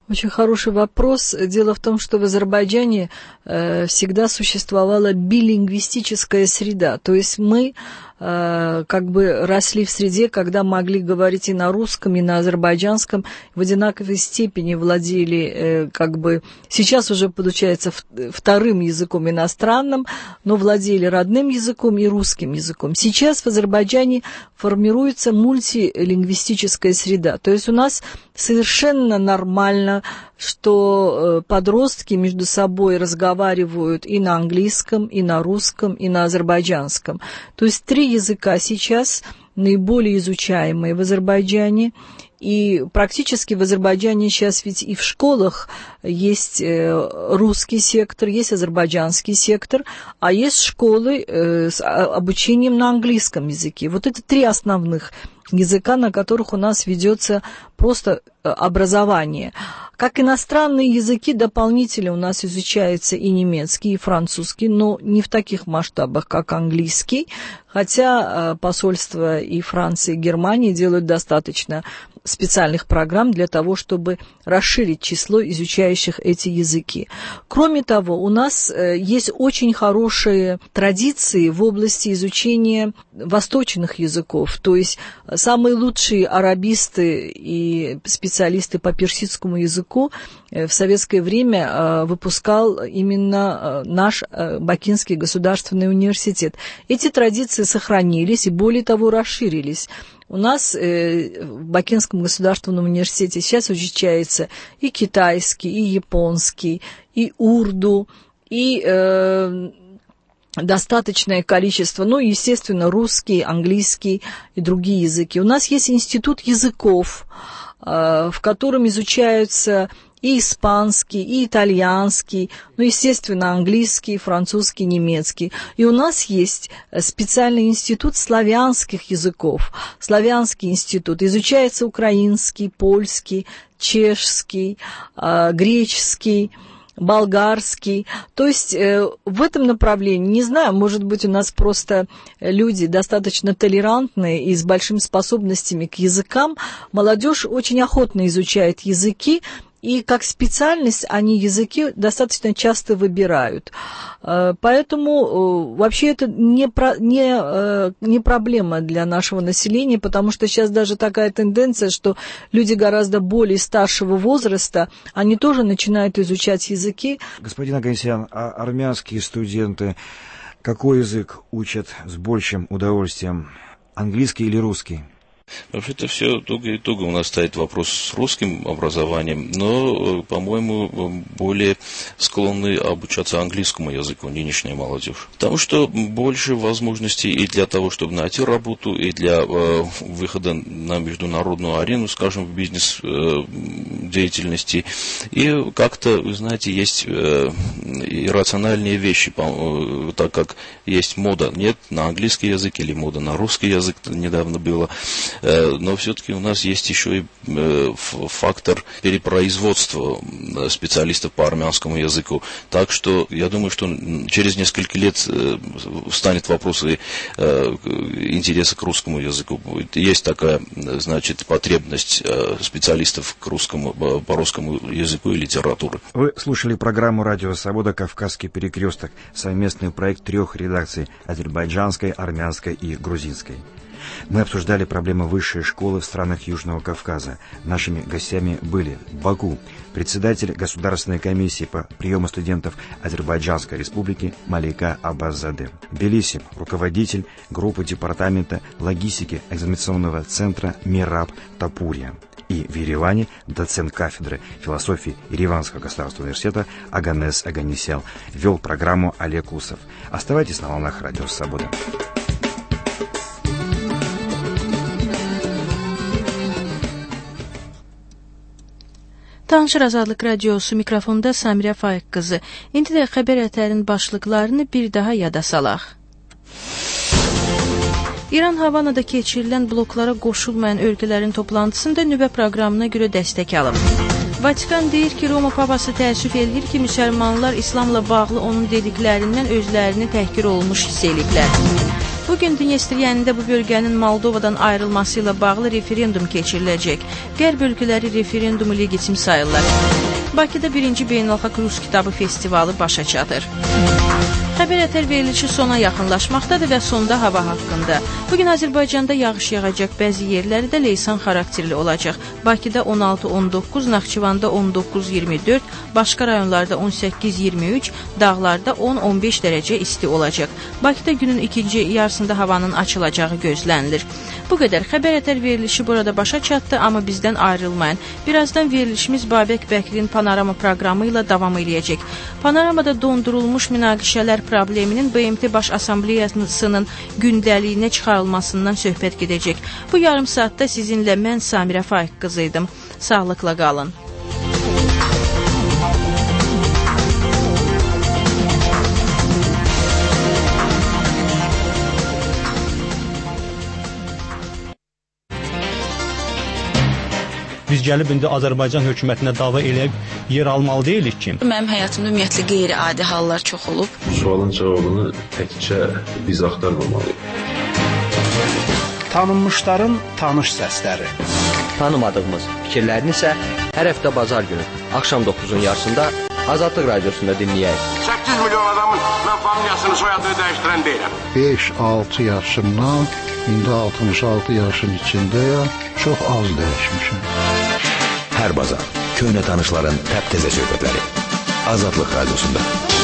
Очень хороший вопрос. Дело в том, что в Азербайджане всегда существовала билингвистическая среда. То есть мы как бы росли в среде, когда могли говорить и на русском, и на азербайджанском, в одинаковой степени владели, как бы, сейчас уже получается вторым языком иностранным, но владели родным языком и русским языком. Сейчас в Азербайджане формируется мультилингвистическая среда. То есть у нас совершенно нормально, что подростки между собой разговаривают и на английском, и на русском, и на азербайджанском. То есть 3 языка сейчас наиболее изучаемые в Азербайджане. И практически в Азербайджане сейчас ведь и в школах есть русский сектор, есть азербайджанский сектор, а есть школы с обучением на английском языке. Вот это 3 основных языка, на которых у нас ведется просто образование. Как иностранные языки дополнительно у нас изучается и немецкий, и французский, но не в таких масштабах, как английский, хотя посольства и Франции, и Германии делают достаточно специальных программ для того, чтобы расширить число изучающих эти языки. Кроме того, у нас есть очень хорошие традиции в области изучения восточных языков, то есть самые лучшие арабисты и специалисты по персидскому языку в советское время выпускал именно наш Бакинский государственный университет. Эти традиции сохранились и, более того, расширились. У нас в Бакинском государственном университете сейчас изучается и китайский, и японский, и урду, и достаточное количество, ну, естественно, русский, английский и другие языки. У нас есть институт языков, в котором изучаются и испанский, и итальянский, ну, естественно, английский, французский, немецкий. И у нас есть специальный институт славянских языков. Славянский институт. Изучается украинский, польский, чешский, греческий, болгарский. То есть в этом направлении, не знаю, может быть, у нас просто люди достаточно толерантные и с большими способностями к языкам. Молодежь очень охотно изучает языки, и как специальность они языки достаточно часто выбирают. Поэтому вообще это не проблема для нашего населения, потому что сейчас даже такая тенденция, что люди гораздо более старшего возраста, они тоже начинают изучать языки. Господин Оганесян, а армянские студенты какой язык учат с большим удовольствием? Английский или русский? Вообще-то все туго и туго. У нас стоит вопрос с русским образованием, но, по-моему, более склонны обучаться английскому языку нынешняя молодежь. Потому что больше возможностей и для того, чтобы найти работу, и для выхода на международную арену, скажем, в бизнес-деятельности. И как-то, вы знаете, есть иррациональные вещи, так как есть мода, нет, на английский язык или мода на русский язык недавно было. Но все-таки у нас есть еще и фактор перепроизводства специалистов по армянскому языку. Так что я думаю, что через несколько лет встанет вопрос и интереса к русскому языку. Есть такая, значит, потребность специалистов по русскому языку и литературе. Вы слушали программу «Радио Свобода. Кавказский перекресток», совместный проект 3 редакций – азербайджанской, армянской и грузинской. Мы обсуждали проблемы высшей школы в странах Южного Кавказа. Нашими гостями были Баку, председатель Государственной комиссии по приему студентов Азербайджанской республики Малика Аббаззаде, Тбилиси, руководитель группы департамента логистики экзаменационного центра Мираб Тапурия, и в Ереване доцент кафедры философии Ереванского государственного университета Оганес Оганесян. Вел программу Олег Усов. Оставайтесь на волнах Радио Свобода. Danışır Azadlıq Radiosu mikrofonda Samirə Faiq qızı. İndi də xəbər ətərinin başlıqlarını bir daha yada salaq. İran Havanada keçirilən bloklara qoşulmayan ölkələrin toplantısında nüvə proqramına görə dəstək alıb. Vatikan deyir ki, Roma papası təəssüf edir ki, müsəlmanlar İslamla bağlı onun dediklərindən özlərini təhqir olmuş hiss ediblər. Bugün Dnyestryanində bu bölgənin Moldovadan ayrılması ilə bağlı referendum keçiriləcək. Qərb ölkələri referendumu legitim sayırlar. Bakıda 1-ci Beynəlxalq Rus Kitabı Festivalı başa çatır. Xəbər ətər verilişi sona yaxınlaşmaqdadır və sonda hava haqqında. Bugün Azərbaycanda yağış yağacaq, bəzi yerlərdə leysan xarakterli olacaq. Bakıda 16-19, Naxçıvanda 19-24, başqa rayonlarda 18-23, dağlarda 10-15 dərəcə isti olacaq. Bakıda günün ikinci yarısında havanın açılacağı gözlənilir. Bu qədər xəbər ətər verilişi burada başa çatdı, amma bizdən ayrılmayın. Birazdan verilişimiz Babək Bəkirin Panorama proqramı ilə davam edəcək. Panoramada dondurulmuş münaqişələr probleminin BMT Baş Assambleyasının gündəliyinə çıxarılmasından söhbət gedəcək. Bu yarım saatda sizinlə mən Samirə Faiq qızıydım. Sağlıqla qalın. Biz gəlib indi Azərbaycan hökumətinə dava eləyib yer almalı deyilik ki. Mənim həyatımda ümumiyyətlə qeyri-adi hallar çox olub. Sualın cavabını təkcə biz axtarmamalıyıq. Tanınmışların tanış səsləri. Tanımadığımız fikirlərini isə hər həftə bazar günü axşam 9-un yarısında Azadlıq Radiosunda dinləyək. 8 milyon adamın mən familiyasını, soyadını dəyişdirən deyiləm. 5-6 yaşımdan indi 66 yaşın içindəyəm. Çox az dəyişmişəm. Hər bazar köhnə tanışların təptəzə söhbətləri Azadlıq Radiosunda.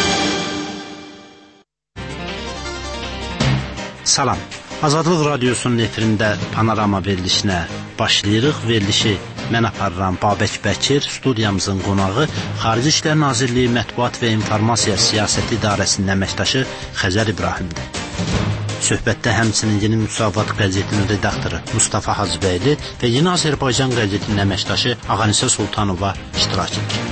Salam. Azadlıq Radiosunun efirində Panorama verilişinə başlayırıq. Verilişi mən aparıram Babək Bəkir, studiyamızın qonağı Xarici İşlər Nazirliyi Mətbuat və İnformasiya Siyasəti İdarəsinin əməkdaşı Xəzər İbrahimdir. Söhbətdə həmçinin Yeni Müsavat qəzetinin redaktoru Mustafa Hacıbəyli və Yeni Azərbaycan qəzetinin əməkdaşı Ağanisə Sultanova iştirak edir.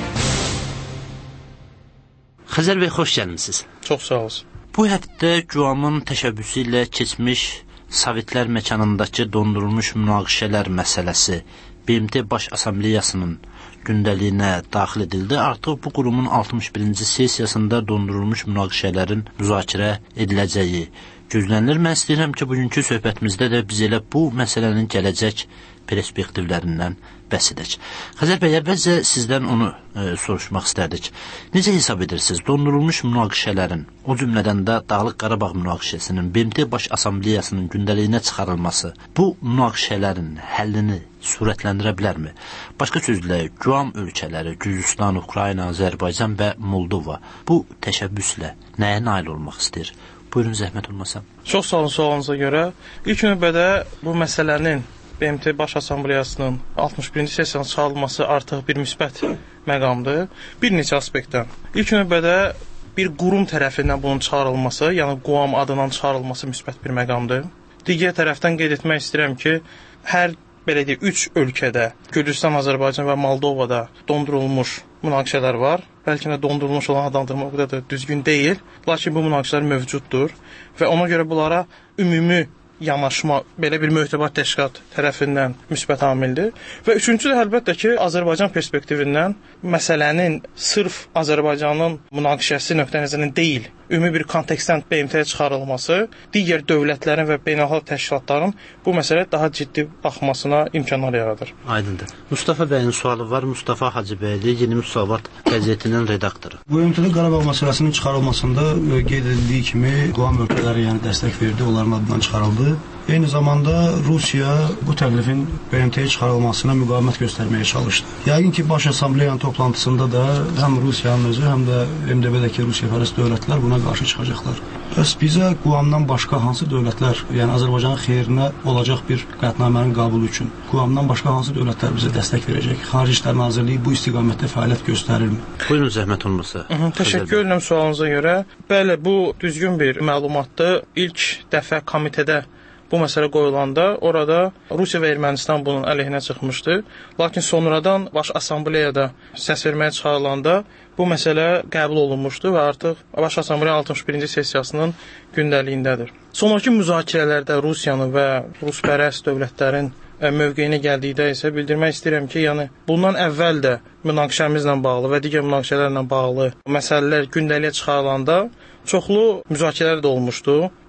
Xəzər bəy, xoş gəlmisiniz. Çox sağ olun. Bu həftə Güamın təşəbbüsü ilə keçmiş Sovetlər məkanındakı dondurulmuş münaqişələr məsələsi BMT Baş Assambleyasının gündəliyinə daxil edildi. Artıq bu qurumun 61-ci sessiyasında dondurulmuş münaqişələrin müzakirə ediləcəyi gözlənilir. Mən istəyirəm ki, bugünkü söhbətimizdə də biz elə bu məsələnin gələcək perspektivlərindən bəhs edək. Xəzər bəy, əvvəlcə sizdən onu soruşmaq istərdik. Necə hesab edirsiniz? Dondurulmuş münaqişələrin, o cümlədən də Dağlıq Qarabağ münaqişəsinin BMT Baş Assambleyasının gündəliyinə çıxarılması bu münaqişələrin həllini sürətləndirə bilərmi? Başqa sözlə, Güam ölkələri, Gürcüstan, Ukrayna, Azərbaycan və Moldova bu təşəbbüslə nəyə nail olmaq istəyir? Buyurun, zəhmət olmasa. Çox sağ olun sualınıza görə. İlk növbədə bu məsələnin BMT Baş Assambleyasının 61-ci sessiyanın çıxarılması artıq bir müsbət məqamdır. Bir neçə aspektdən. İlk növbədə bir qurum tərəfindən bunun çıxarılması, yəni Güam adından çıxarılması müsbət bir məqamdır. Digər tərəfdən qeyd etmək istəyirəm ki, hər belə deyək, 3 ölkədə, Gürcüstan, Azərbaycan və Moldovada dondurulmuş münaqişələr var. Bəlkə də dondurulmuş olan adlandırma o qədər də düzgün deyil. Lakin bu münaqişələr mövcuddur və ona görə bunlara ümumi yanaşma belə bir möhtəbat təşkilat tərəfindən müsbət amildir. Və üçüncü də əlbəttə ki, Azərbaycan perspektivindən məsələnin sırf Azərbaycanın münaqişəsi nöqtə-nəzərindən deyil, ümumi bir kontekstdən BMT-yə çıxarılması, digər dövlətlərin və beynəlxalq təşkilatların bu məsələyə daha ciddi baxmasına imkanlar yaradır. Aydındır. Mustafa bəyin sualı var. Mustafa Hacıbəyli, Yeni Müsavat qəzetinin redaktoru. BMT-də Qarabağ məsələsinin çıxarılmasında qeyd edildiyi kimi Güam ölkələri dəstək verdi, onların adından çıxarıldı. Eyni zamanda Rusiya bu təklifin BMT-yə çıxarılmasına müqavimət göstərməyə çalışdı. Yəqin ki, Baş Assambleyanın toplantısında da həm Rusiyanın özü, həm də MDB-dəki Rusiyapərəst dövlətlər buna qarşı çıxacaqlar. Bəs bizə Güamdan başqa hansı dövlətlər, yəni Azərbaycanın xeyrinə olacaq bir qətnamənin qəbulu üçün Güamdan başqa hansı dövlətlər bizə dəstək verəcək? Xarici İşlər Nazirliyi bu istiqamətdə fəaliyyət göstərirmi? Buyurun, zəhmət olmasa. Təşəkkür edirəm sualınıza görə. Bəli, bu düzgün bir məlumatdır. İlk dəfə komitədə bu məsələ qoyulanda orada Rusiya və Ermənistan bunun əleyhinə çıxmışdı. Lakin sonradan Baş Assambleyada səs verməyə çıxarılanda bu məsələ qəbul olunmuşdu və artıq Baş Assambleya 61-ci sessiyasının gündəliyindədir. Sonrakı müzakirələrdə Rusiyanın və Ruspərəst dövlətlərin mövqeyinə gəldikdə isə bildirmək istəyirəm ki, yəni bundan əvvəl də münaqişəmizlə bağlı və digər münaqişələrlə bağlı məsələlər gündəliyə çıxarılanda çoxlu müzakirələr də olmuşdu.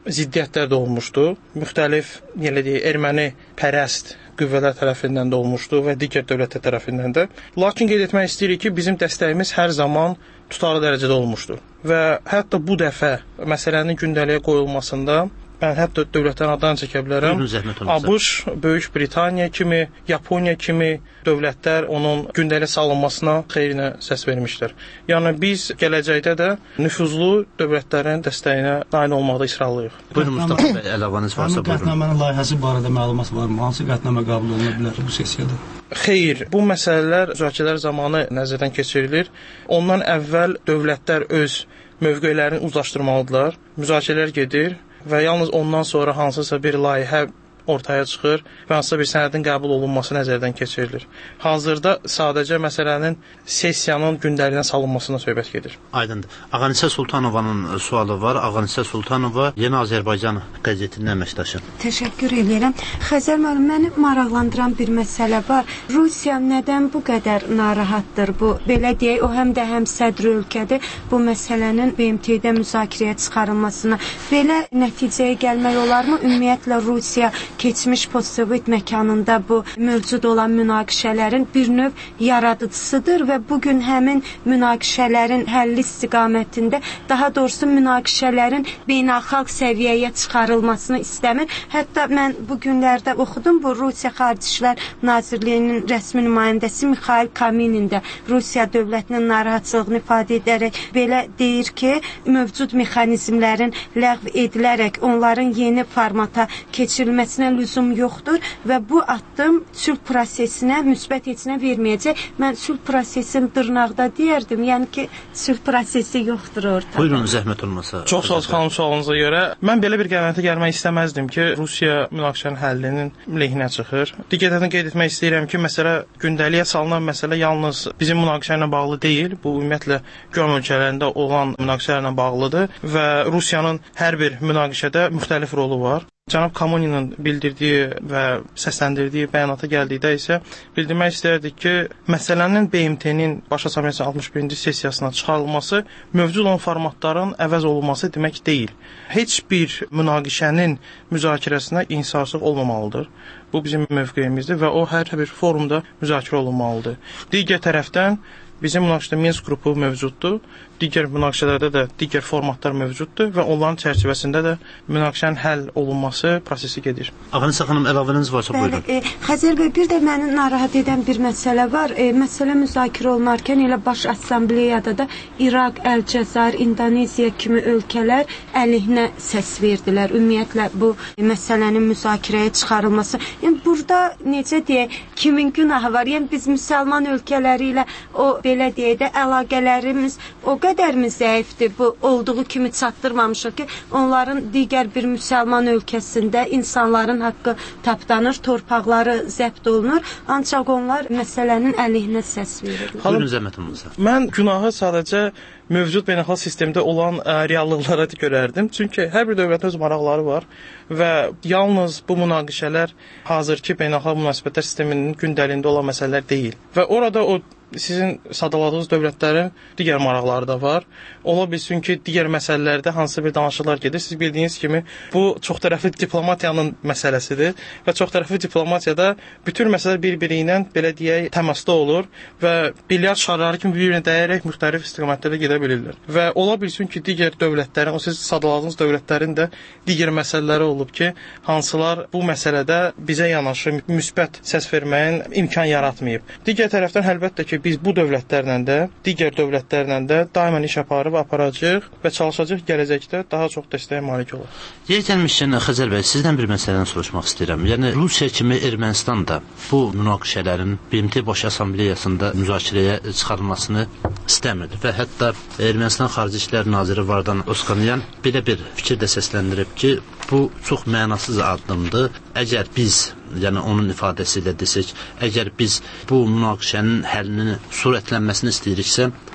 ziddiyyətlər də olmuşdu. Müxtəlif, erməni pərəst qüvvələr tərəfindən də olmuşdu və digər dövlətlər tərəfindən də. Lakin qeyd etmək istəyirik ki, bizim dəstəyimiz hər zaman tutarlı dərəcədə olmuşdur. Və hətta bu dəfə məsələnin gündəliyə qoyulmasında mən hətta dövlətlərin adını çəkə bilərəm. ABŞ, Böyük Britaniya kimi, Yaponiya kimi dövlətlər onun gündəliyə salınmasına xeyrinə səs vermişlər. Yəni biz gələcəkdə də nüfuzlu dövlətlərin dəstəyinə nail olmaqda israrlıyıq. Buyurun Mustafa bəy, əlavəniz varsa buyurun. Qətnamənin layihəsi barədə məlumat varmı? Hansı qətnamə qəbul oluna bilər bu sessiyada? Xeyr, bu məsələlər müzakirələr zamanı nəzərdən keçirilir. Ondan əvvəl dövlətlər öz mövqelərini uzlaşdırmalıdırlar. Müzakirələr gedir və yalnız ondan sonra hansısa bir layihə ortaya çıxır və hansısa bir sənədin qəbul olunması nəzərdən keçirilir. Hazırda sadəcə məsələnin sessiyanın gündəliyinə salınmasına söhbət gedir. Aydındır. Ağanisə Sultanovanın sualı var. Ağanisə Sultanova Yeni Azərbaycan qəzetinin əməkdaşı. Təşəkkür edirəm. Xəzər müəllim, məni maraqlandıran bir məsələ var. Rusiya nədən bu qədər narahatdır? Bu belə deyək, o həm də həm sədr ölkədir. Bu məsələnin BMT-də müzakirəyə çıxarılmasına belə nəticəyə gəlmək olarmı? Ümumiyyətlə Rusiya keçmiş postsovet məkanında bu mövcud olan münaqişələrin bir növ yaradıcısıdır və bugün həmin münaqişələrin həlli istiqamətində, daha doğrusu münaqişələrin beynəlxalq səviyyəyə çıxarılmasını istəmir. Hətta mən bu günlərdə oxudum, bu Rusiya Xarici İşlər Nazirliyinin rəsmi nümayəndəsi Mikhail Kaminin də Rusiya dövlətinin narahatçılığını ifadə edərək belə deyir ki, mövcud mexanizmlərin ləğv edilərək onların yeni formata keçirilməsinə lüzum yoxdur və bu addım sülh prosesinə müsbət etkinə verməyəcək. Mən sülh prosesini dırnaqda deyərdim, yəni ki, sülh prosesi yoxdur ortada. Buyurun, zəhmət olmasa. Çox sağ olun xanım sualınıza görə. Mən belə bir qənaətə gəlmək istəməzdim ki, Rusiya münaqişənin həllinin lehinə çıxır. Digərdən qeyd etmək istəyirəm ki, məsələ gündəliyə salınan məsələ yalnız bizim münaqişə ilə bağlı deyil, bu ümumiyyətlə Gölm ölkələrində olan münaqişələrlə bağlıdır və Rusiyanın hər bir münaqişədə müxtəlif rolu var. Cənab Kamuninin bildirdiyi və səsləndirdiyi bəyanata gəldikdə isə bildirmək istərdik ki, məsələnin BMT-nin Baş Assambleyasının 61-ci sessiyasına çıxarılması mövcud olan formatların əvəz olunması demək deyil. Heç bir münaqişənin müzakirəsinə inhisarçılıq olmamalıdır. Bu bizim mövqeyimizdir və o hər bir forumda müzakirə olunmalıdır. Digər tərəfdən bizim münaqişədə Minsk qrupu mövcuddur. Digər münaqişələrdə də digər formatlar mövcuddur və onların çərçivəsində də münaqişənin həll olunması prosesi gedir. Ağanisa xanım, əlavəniz varsa buyurun. Xəzər bəy, bir də məni narahat edən bir məsələ var. Məsələ müzakirə olunarkən elə Baş Assambleyada da İraq, Əlcəzair, İndoneziya kimi ölkələr əleyhinə səs verdilər. Ümumiyyətlə bu məsələnin müzakirəyə çıxarılması. Yəni burada necə deyək, kimin günahı var? Yəni biz müsəlman ölkələri ilə o belə deyək də əlaqələrimiz o qədər mi zəifdir, bu olduğu kimi çatdırmamışıq ki, onların digər bir müsəlman ölkəsində insanların haqqı tapdanır, torpaqları zəbt olunur, ancaq onlar məsələnin əleyhinə səs verirlər. Buyurun zəhmətinizə. Mən günahı sadəcə mövcud beynəlxalq sistemdə olan reallıqlara görərdim. Çünki hər bir dövlətin öz maraqları var və yalnız bu münaqişələr hazırki beynəlxalq münasibətlər sisteminin gündəliyində olan məsələlər deyil. Və orada o sizin sadaladığınız dövlətlərin digər maraqları da var. Ola bilsin ki, digər məsələlərdə hansısa bir danışıqlar gedir. Siz bildiyiniz kimi, bu çoxtərəfli diplomatiyanın məsələsidir və çoxtərəfli diplomatiyada bütün məsələlər bir-biri ilə belə deyək təmasda olur və bilyard şarları kimi bir-birinə dəyərək müxtəlif istiqamətlərdə gedə bilirlər. Və ola bilsin ki, digər dövlətlərin, o siz sadaladığınız dövlətlərin də digər məsələləri olub ki, hansılar bu məsələdə bizə yanaşı müsbət səs verməyin imkan yaratmayıb. Digər tərəfdən əlbəttə ki, biz bu dövlətlərlə də, digər dövlətlərlə də daimən iş aparacaq və çalışacaq gələcəkdə daha çox dəstəyə malik olaq. Yer gəlmişkən, Xəzər bəy, sizdən bir məsələni soruşmaq istəyirəm. Yəni, Rusiya kimi Ermənistan da bu münaqişələrin BMT Baş Assambleyasında müzakirəyə çıxarılmasını istəmir və hətta Ermənistan Xarici İşlər Naziri Vardan Oskanyan belə bir fikir də səsləndirib ki, bu çox mənasız addımdır. Əgər biz, yəni onun ifadəsi ilə desək, əgər biz bu münaqişənin həllini sürətlənməsini istəyiriksə,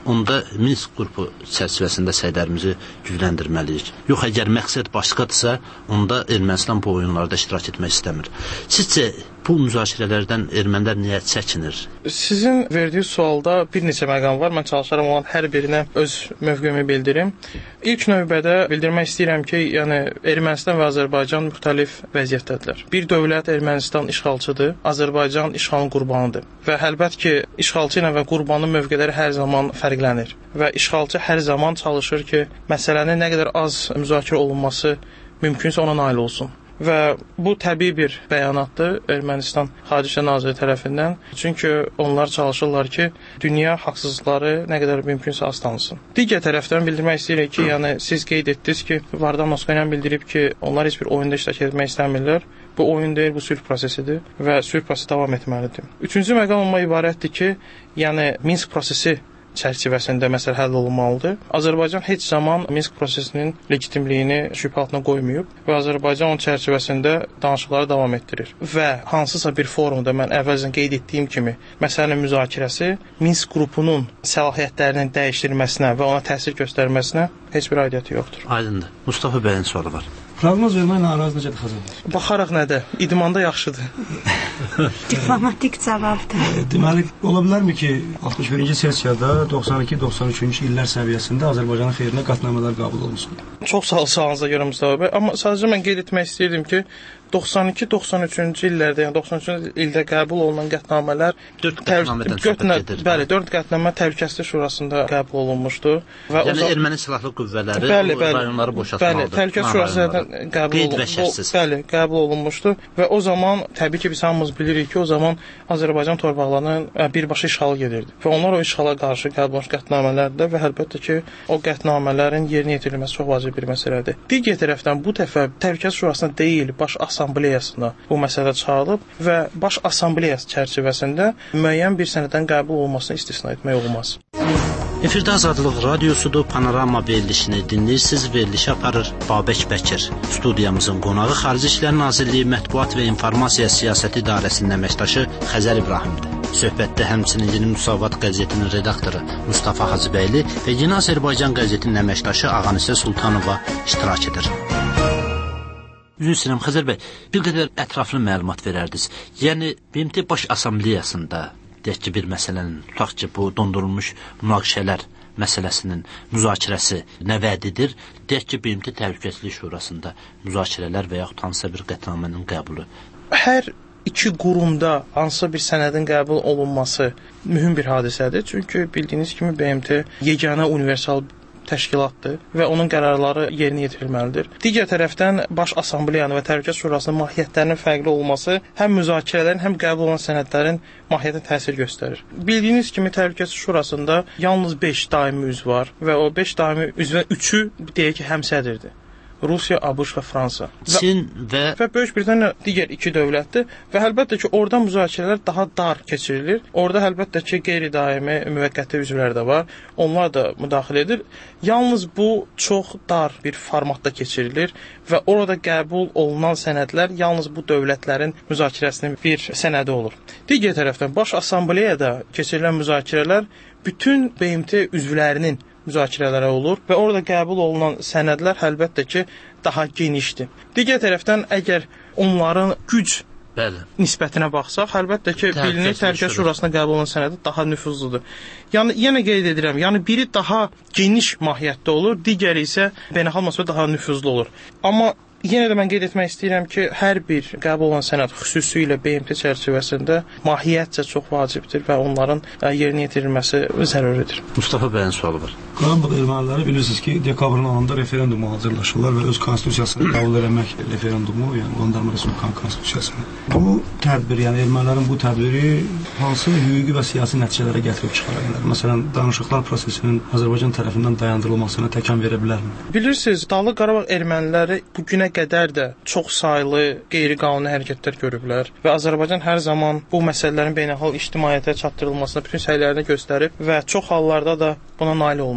onda Minsk qrupu çərçivəsində səylərimizi gücləndirməliyik. Yox, əgər məqsəd başqadırsa, onda Ermənistan bu oyunlarda iştirak etmək istəmir. Sizcə bu müzakirələrdən ermənilər niyə çəkinir? Sizin verdiyiniz sualda bir neçə məqam var. Mən çalışaram olan hər birinə öz mövqeyimi bildirim. İlk növbədə bildirmək istəyirəm ki, yəni Ermənistan və Azərbaycan müxtəlif vəziyyətdədirlər. Bir dövlət Ermənistan işğalçıdır, Azərbaycan işğalın qurbanıdır. Və əlbəttə ki, işğalçı ilə və qurbanın mövqeləri hər zaman fərqlənir. Və işğalçı hər zaman çalışır ki, məsələnin nə qədər az müzakirə olunması mümkünsə ona nail olsun. Və bu təbii bir bəyanatdır Ermənistan Xarici İşlər Naziri tərəfindən. Çünki onlar çalışırlar ki, dünya haqsızlıqları nə qədər mümkünsə az tanısın. Digər tərəfdən bildirmək istəyirik ki, yəni siz qeyd etdiniz ki, Vardan Moskvayan bildirib ki, onlar heç bir oyunda iştirak etmək istəmirlər. Bu oyun deyil, bu sülh prosesidir və sülh prosesi davam etməlidir. Üçüncü məqam onunla ibarətdir ki, yəni Minsk prosesi çərçivəsində məsələ həll olunmalıdır. Azərbaycan heç zaman Minsk prosesinin legitimliyini şübhə altına qoymayıb və Azərbaycan onun çərçivəsində danışıqları davam etdirir. Və hansısa bir forumda mən əvvəlcə qeyd etdiyim kimi məsələnin müzakirəsi Minsk qrupunun səlahiyyətlərinin dəyişdirilməsinə və ona təsir göstərməsinə heç bir aidiyyəti yoxdur. Aydındır. Mustafa bəyin sualı var. Proqnoz verməklə araz necədir Xəzər? Baxaraq nədə? İdmanda yaxşıdır. Diplomatik cavabdır. Deməli, ola bilərmi ki, 61-ci sessiyada 92-93-cü illər səviyyəsində Azərbaycanın xeyrinə qətnamələr qəbul olunsun? Çox sağ ol sualınıza görə Mustafa bəy. Amma sadəcə mən qeyd etmək istəyirdim ki, 92-93-cü illərdə, yəni 93-cü ildə qəbul olunan qətnamələr 4 qətnamədən söhbət gedir. Bəli, 4 qətnamə Təhlükəsizlik Şurasında qəbul olunmuşdu. Və yəni erməni silahlı qüvvələri rayonları boşaltmalıdır. Bəli, Təhlükəsizlik Şurasında qəbul olunmuşdu və o zaman təbii ki biz hamımız bilirik ki, o zaman Azərbaycan torpaqlarının birbaşa işğalı gedirdi. Və onlar o işğala qarşı qəbul olunmuş qətnamələrdə və əlbəttə ki, o qətnamələrin yerinə yetirilməsi çox vacib bir məsələdir. Digər tərəfdən bu dəfə Təhlükəsizlik Şurasında deyil, Baş Assambleyasına bu məsələ çağırılıb və Baş Assambleyası çərçivəsində müəyyən bir sənəddən qəbul olmasını istisna etmək olmaz. Efirdə Azadlıq Radiosudur, Panorama verilişini dinləyirsiniz, verilişi aparır Babək Bəkir. Studiyamızın qonağı Xarici İşlər Nazirliyi Mətbuat və İnformasiya Siyasəti İdarəsinin əməkdaşı Xəzər İbrahimdir. Söhbətdə həmçinin Yeni Müsavat qəzetinin redaktoru Mustafa Hacıbəyli və Yeni Azərbaycan qəzetinin əməkdaşı Ağanisə Sultanova iştirak edir. Üzün istəyirəm, Xəzər bəy, bir qədər ətraflı məlumat verərdiniz. Yəni, BMT Baş Assambleyasında deyək ki, bir məsələnin, tutaq ki, bu dondurulmuş münaqişələr məsələsinin müzakirəsi nə vədidir? Deyək ki, BMT Təhlükəsizlik Şurasında müzakirələr və yaxud hansısa bir qətnamənin qəbulu. Hər iki qurumda hansısa bir sənədin qəbul olunması mühüm bir hadisədir. Çünki bildiyiniz kimi BMT yeganə universal təşkilatdır və onun qərarları yerinə yetirilməlidir. Digər tərəfdən Baş Assambleyanın və Təhlükəsizlik Şurasının mahiyyətlərinin fərqli olması həm müzakirələrin, həm qəbul olunan sənədlərin mahiyyətinə təsir göstərir. Bildiyiniz kimi Təhlükəsizlik Şurasında yalnız 5 daimi üzv var və o 5 daimi üzvün 3-ü deyək ki, həmsədrdir. Rusiya, ABŞ və Fransa. Çin və Böyük Britaniya digər 2 dövlətdir və əlbəttə ki, orada müzakirələr daha dar keçirilir. Orada əlbəttə ki, qeyri-daimi müvəqqəti üzvlər də var. Onlar da müdaxilə edir. Yalnız bu çox dar bir formatda keçirilir və orada qəbul olunan sənədlər yalnız bu dövlətlərin müzakirəsinin bir sənədi olur. Digər tərəfdən Baş Assambleyada keçirilən müzakirələr bütün BMT üzvlərinin müzakirələrə olur və orada qəbul olunan sənədlər əlbəttə ki, daha genişdir. Digər tərəfdən, əgər onların güc nisbətinə baxsaq, əlbəttə ki, bilinir Təhlükəsizlik Şurasına qəbul olunan sənədi daha nüfuzludur. Yəni, yenə qeyd edirəm, yəni biri daha geniş mahiyyətdə olur, digəri isə beynəlxalq müstəvidə daha nüfuzlu olur. Amma yenə də mən qeyd etmək istəyirəm ki, hər bir qəbul olunan sənəd xüsusilə BMT çərçivəsində mahiyyətcə çox vacibdir və onların yerinə yetirilməsi zəruridir. Mustafa bəyin sualı var. Qarabağ erməniləri bilirsiniz ki, dekabrın 10-da referenduma hazırlaşırlar və öz konstitusiyasını qəbul etmək referendumu, yəni Qondarma Respublikanın konstitusiyasını. Bu tədbir, yəni ermənilərin bu tədbiri hansı hüquqi və siyasi nəticələrə gətirib çıxara bilər? Məsələn, danışıqlar prosesinin Azərbaycan tərəfindən dayandırılmasına təkan verə bilərmi? Bilirsiniz, Dağlıq Qarabağ erməniləri bu günə qədər də çox saylı qeyri-qanuni hərəkətlər görüblər və Azərbaycan hər zaman bu məsələlərin beynəlxalq ictimaiyyətə çatdırılmasına bütün səylərini göstərib və çox hallarda da buna nail olmuşdur.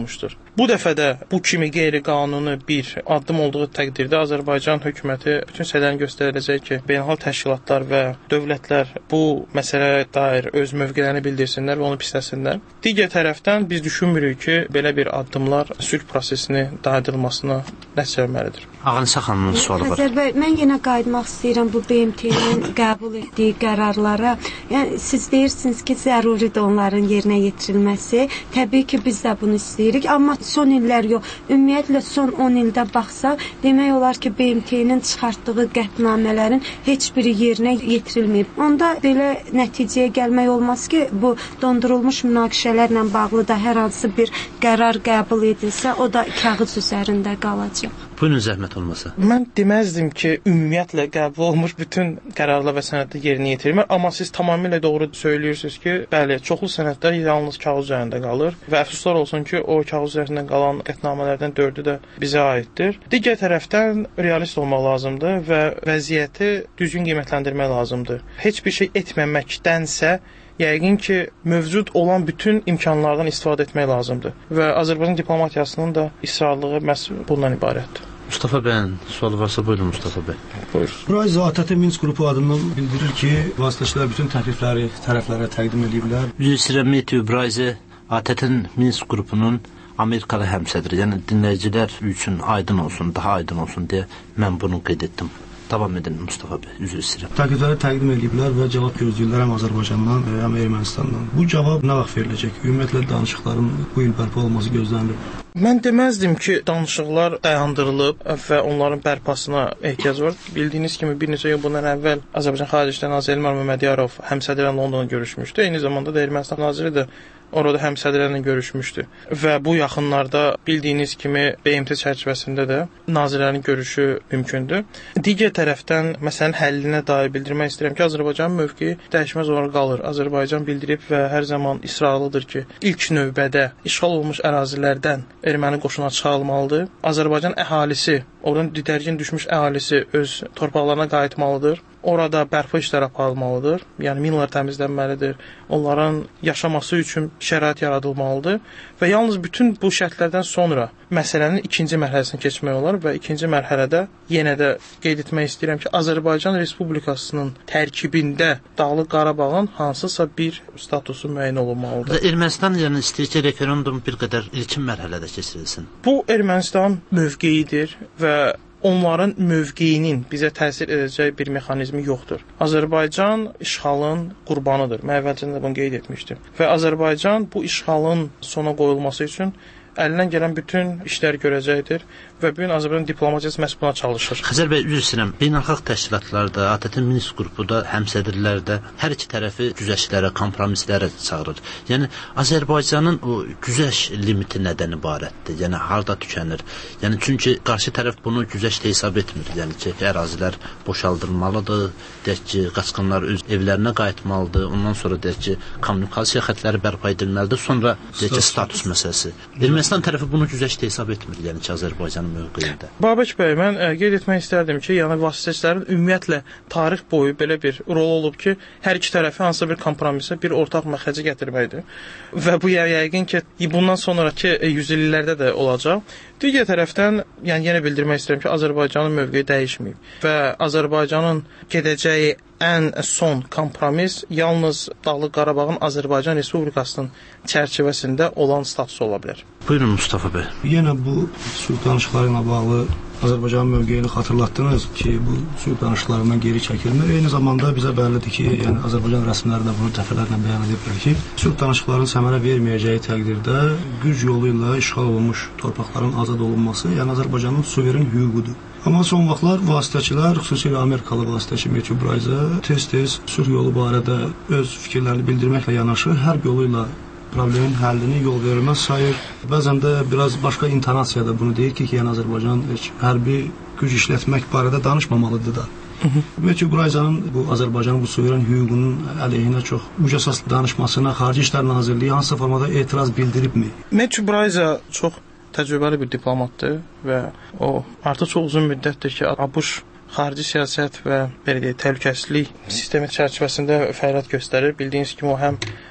Bu dəfə də bu kimi qeyri-qanuni bir addım olduğu təqdirdə Azərbaycan hökuməti bütün səylərini göstərəcək ki, beynəlxalq təşkilatlar və dövlətlər bu məsələyə dair öz mövqelərini bildirsinlər və onu pisləsinlər. Digər tərəfdən biz düşünmürük ki, belə bir addımlar sülh prosesini dayanılmasına nəticə verməlidir. Ağanisa xanımın sualı var. Xəzər bəy, mən yenə qayıtmaq istəyirəm bu BMT-nin qəbul etdiyi qərarlara. Yəni siz deyirsiniz ki, zəruridir onların yerinə yetirilməsi. Təbii ki, biz də bunu istəyirik, amma son illər yox. Ümumiyyətlə son 10 ildə baxsaq, demək olar ki, BMT-nin çıxartdığı qətnamələrin heç biri yerinə yetirilməyib. Onda belə nəticəyə gəlmək olmaz ki, bu dondurulmuş münaqişələrlə bağlı da hər hansı bir qərar qəbul edilsə, o da kağız üzərində qalacaq. Buyurun, zəhmət olmasa. Mən deməzdim ki, ümumiyyətlə qəbul olmuş bütün qərarlar və sənədlər yerinə yetirilmir, amma siz tamamilə doğru söylüyorsunuz ki, bəli, çoxlu sənədlər yalnız kağız üzərində qalır və əfsuslar olsun ki, o kağız üzərində qalan qətnamələrdən 4-ü də bizə aiddir. Digər tərəfdən realist olmaq lazımdır və vəziyyəti düzgün qiymətləndirmək lazımdır. Heç bir şey etməməkdənsə yəqin ki, mövcud olan bütün imkanlardan istifadə etmək lazımdır və Azərbaycan diplomatiyasının da israrlığı məhz bundan ibarətdir. Mustafa bəyin sualı varsa buyurun Mustafa bəy. Buyur. Brayza ATƏT Minsk qrupu adından bildirir ki, vasitəçilər bütün təklifləri tərəflərə təqdim ediblər. Üzr istəyirəm, Matthew Brayza ATƏT-in Minsk qrupunun Amerikalı həmsədri, yəni dinləyicilər üçün aydın olsun, daha aydın olsun deyə mən bunu qeyd etdim. Davam edin Mustafa bəy, üzr istəyirəm. Təklifləri təqdim ediblər və cavab gözləyirlər həm Azərbaycandan, həm Ermənistandan. Bu cavab nə vaxt veriləcək? Ümumiyyətlə danışıqların bu il bərpa olması gözlənilir. Mən deməzdim ki, danışıqlar dayandırılıb və onların bərpasına ehtiyac var. Bildiyiniz kimi bir neçə il bundan əvvəl Azərbaycan Xarici İşlər naziri Elmar Məmmədiyarov həmsədrlə Londona görüşmüşdü. Eyni zamanda da Ermənistan naziri də orada həmsədrlərlə görüşmüşdü. Və bu yaxınlarda bildiyiniz kimi BMT çərçivəsində də nazirlərin görüşü mümkündür. Digər tərəfdən məsələnin həllinə dair bildirmək istəyirəm ki, Azərbaycanın mövqeyi dəyişməz olaraq qalır. Azərbaycan bildirib və hər zaman israrlıdır ki, ilk növbədə işğal olunmuş ərazilərdən erməni qoşununa çıxarılmalıdır. Azərbaycan əhalisi, oradan didərgin düşmüş əhalisi öz torpaqlarına qayıtmalıdır. Orada bərpa işləri aparılmalıdır. Yəni minalar təmizlənməlidir. Onların yaşaması üçün şərait yaradılmalıdır və yalnız bütün bu şərtlərdən sonra məsələnin ikinci mərhələsini keçmək olar və ikinci mərhələdə yenə də qeyd etmək istəyirəm ki, Azərbaycan Respublikasının tərkibində Dağlıq Qarabağın hansısa bir statusu müəyyən olunmalıdır. Ermənistan yəni istəyir ki, referendum bir qədər ilkin mərhələdə keçirilsin. Bu Ermənistan mövqeyidir və onların mövqeyinin bizə təsir edəcək bir mexanizmi yoxdur. Azərbaycan işğalın qurbanıdır. Mən əvvəlcədən də bunu qeyd etmişdim. Və Azərbaycan bu işğalın sona qoyulması üçün əlindən gələn bütün işləri görəcəkdir və bu gün Azərbaycan diplomatiyası məhz buna çalışır. Xəzər bəy, üzr istəyirəm. Beynəlxalq təşkilatlarda, ATƏT-in Minsk qrupuda, həmsədrlərdə hər iki tərəfi güzəştlərə, kompromislərə çağırır. Yəni Azərbaycanın o güzəş limiti nədən ibarətdir? Yəni harda tükənir? Yəni çünki qarşı tərəf bunu güzəşdə hesab etmir. Yəni ki, ərazilər boşaldılmalıdır, deyək ki, qaçqınlar öz evlərinə qayıtmalıdır. Ondan sonra deyək ki, kommunikasiya xətləri bərpa edilməlidir. Sonra deyək ki, status məsələsi. Ermənistan tərəfi bunu güzəşdə hesab etmir, yəni ki, Azərbaycanın mövqeyində. Babək bəy, mən qeyd etmək istərdim ki, yəni vasitəçilərin ümumiyyətlə tarix boyu belə bir rol olub ki, hər iki tərəfi hansısa bir kompromisə, bir ortaq məxrəcə gətirməkdir. Və bu yəqin ki, bundan sonraki yüzilliklərdə də olacaq. Digər tərəfdən, yəni yenə bildirmək istəyirəm ki, Azərbaycanın mövqeyi dəyişməyib və Azərbaycanın gedəcəyi ən son kompromis yalnız Dağlıq Qarabağın Azərbaycan Respublikasının çərçivəsində olan status ola bilər. Buyurun Mustafa bəy. Yenə bu sülh danışıqları ilə bağlı Azərbaycanın mövqeyini xatırlatdınız ki, bu sülh danışıqlarından geri çəkilmir. Eyni zamanda bizə bəllidir ki, yəni Azərbaycan rəsmiləri də bunu dəfələrlə bəyan ediblər ki, sülh danışıqlarının səmərə verməyəcəyi təqdirdə güc yolu ilə işğal olunmuş torpaqların azad olunması, yəni Azərbaycanın suveren hüququdur. Amma son vaxtlar vasitəçilər, xüsusilə Amerikalı vasitəçi Matthew Brayza tez-tez sülh yolu barədə öz fikirlərini bildirməklə yanaşı hərb yolu ilə problemin həllini yol verilməz sayır. Bəzən də biraz başqa intonasiyada bunu deyir ki, yəni Azərbaycan hərbi güc işlətmək barədə danışmamalıdır da. Matthew Brayza'nın bu Azərbaycanın bu suveren hüququnun əleyhinə çox ucasaz danışmasına Xarici İşlər Nazirliyi hansı formada etiraz bildiribmi? Matthew Brayza çox təcrübəli bir diplomatdır və o artıq çox uzun müddətdir ki, ABŞ xarici siyasət və belə deyək, təhlükəsizlik sistemi çərçivəsində fəaliyyət göstərir. Bildiyiniz kimi o həm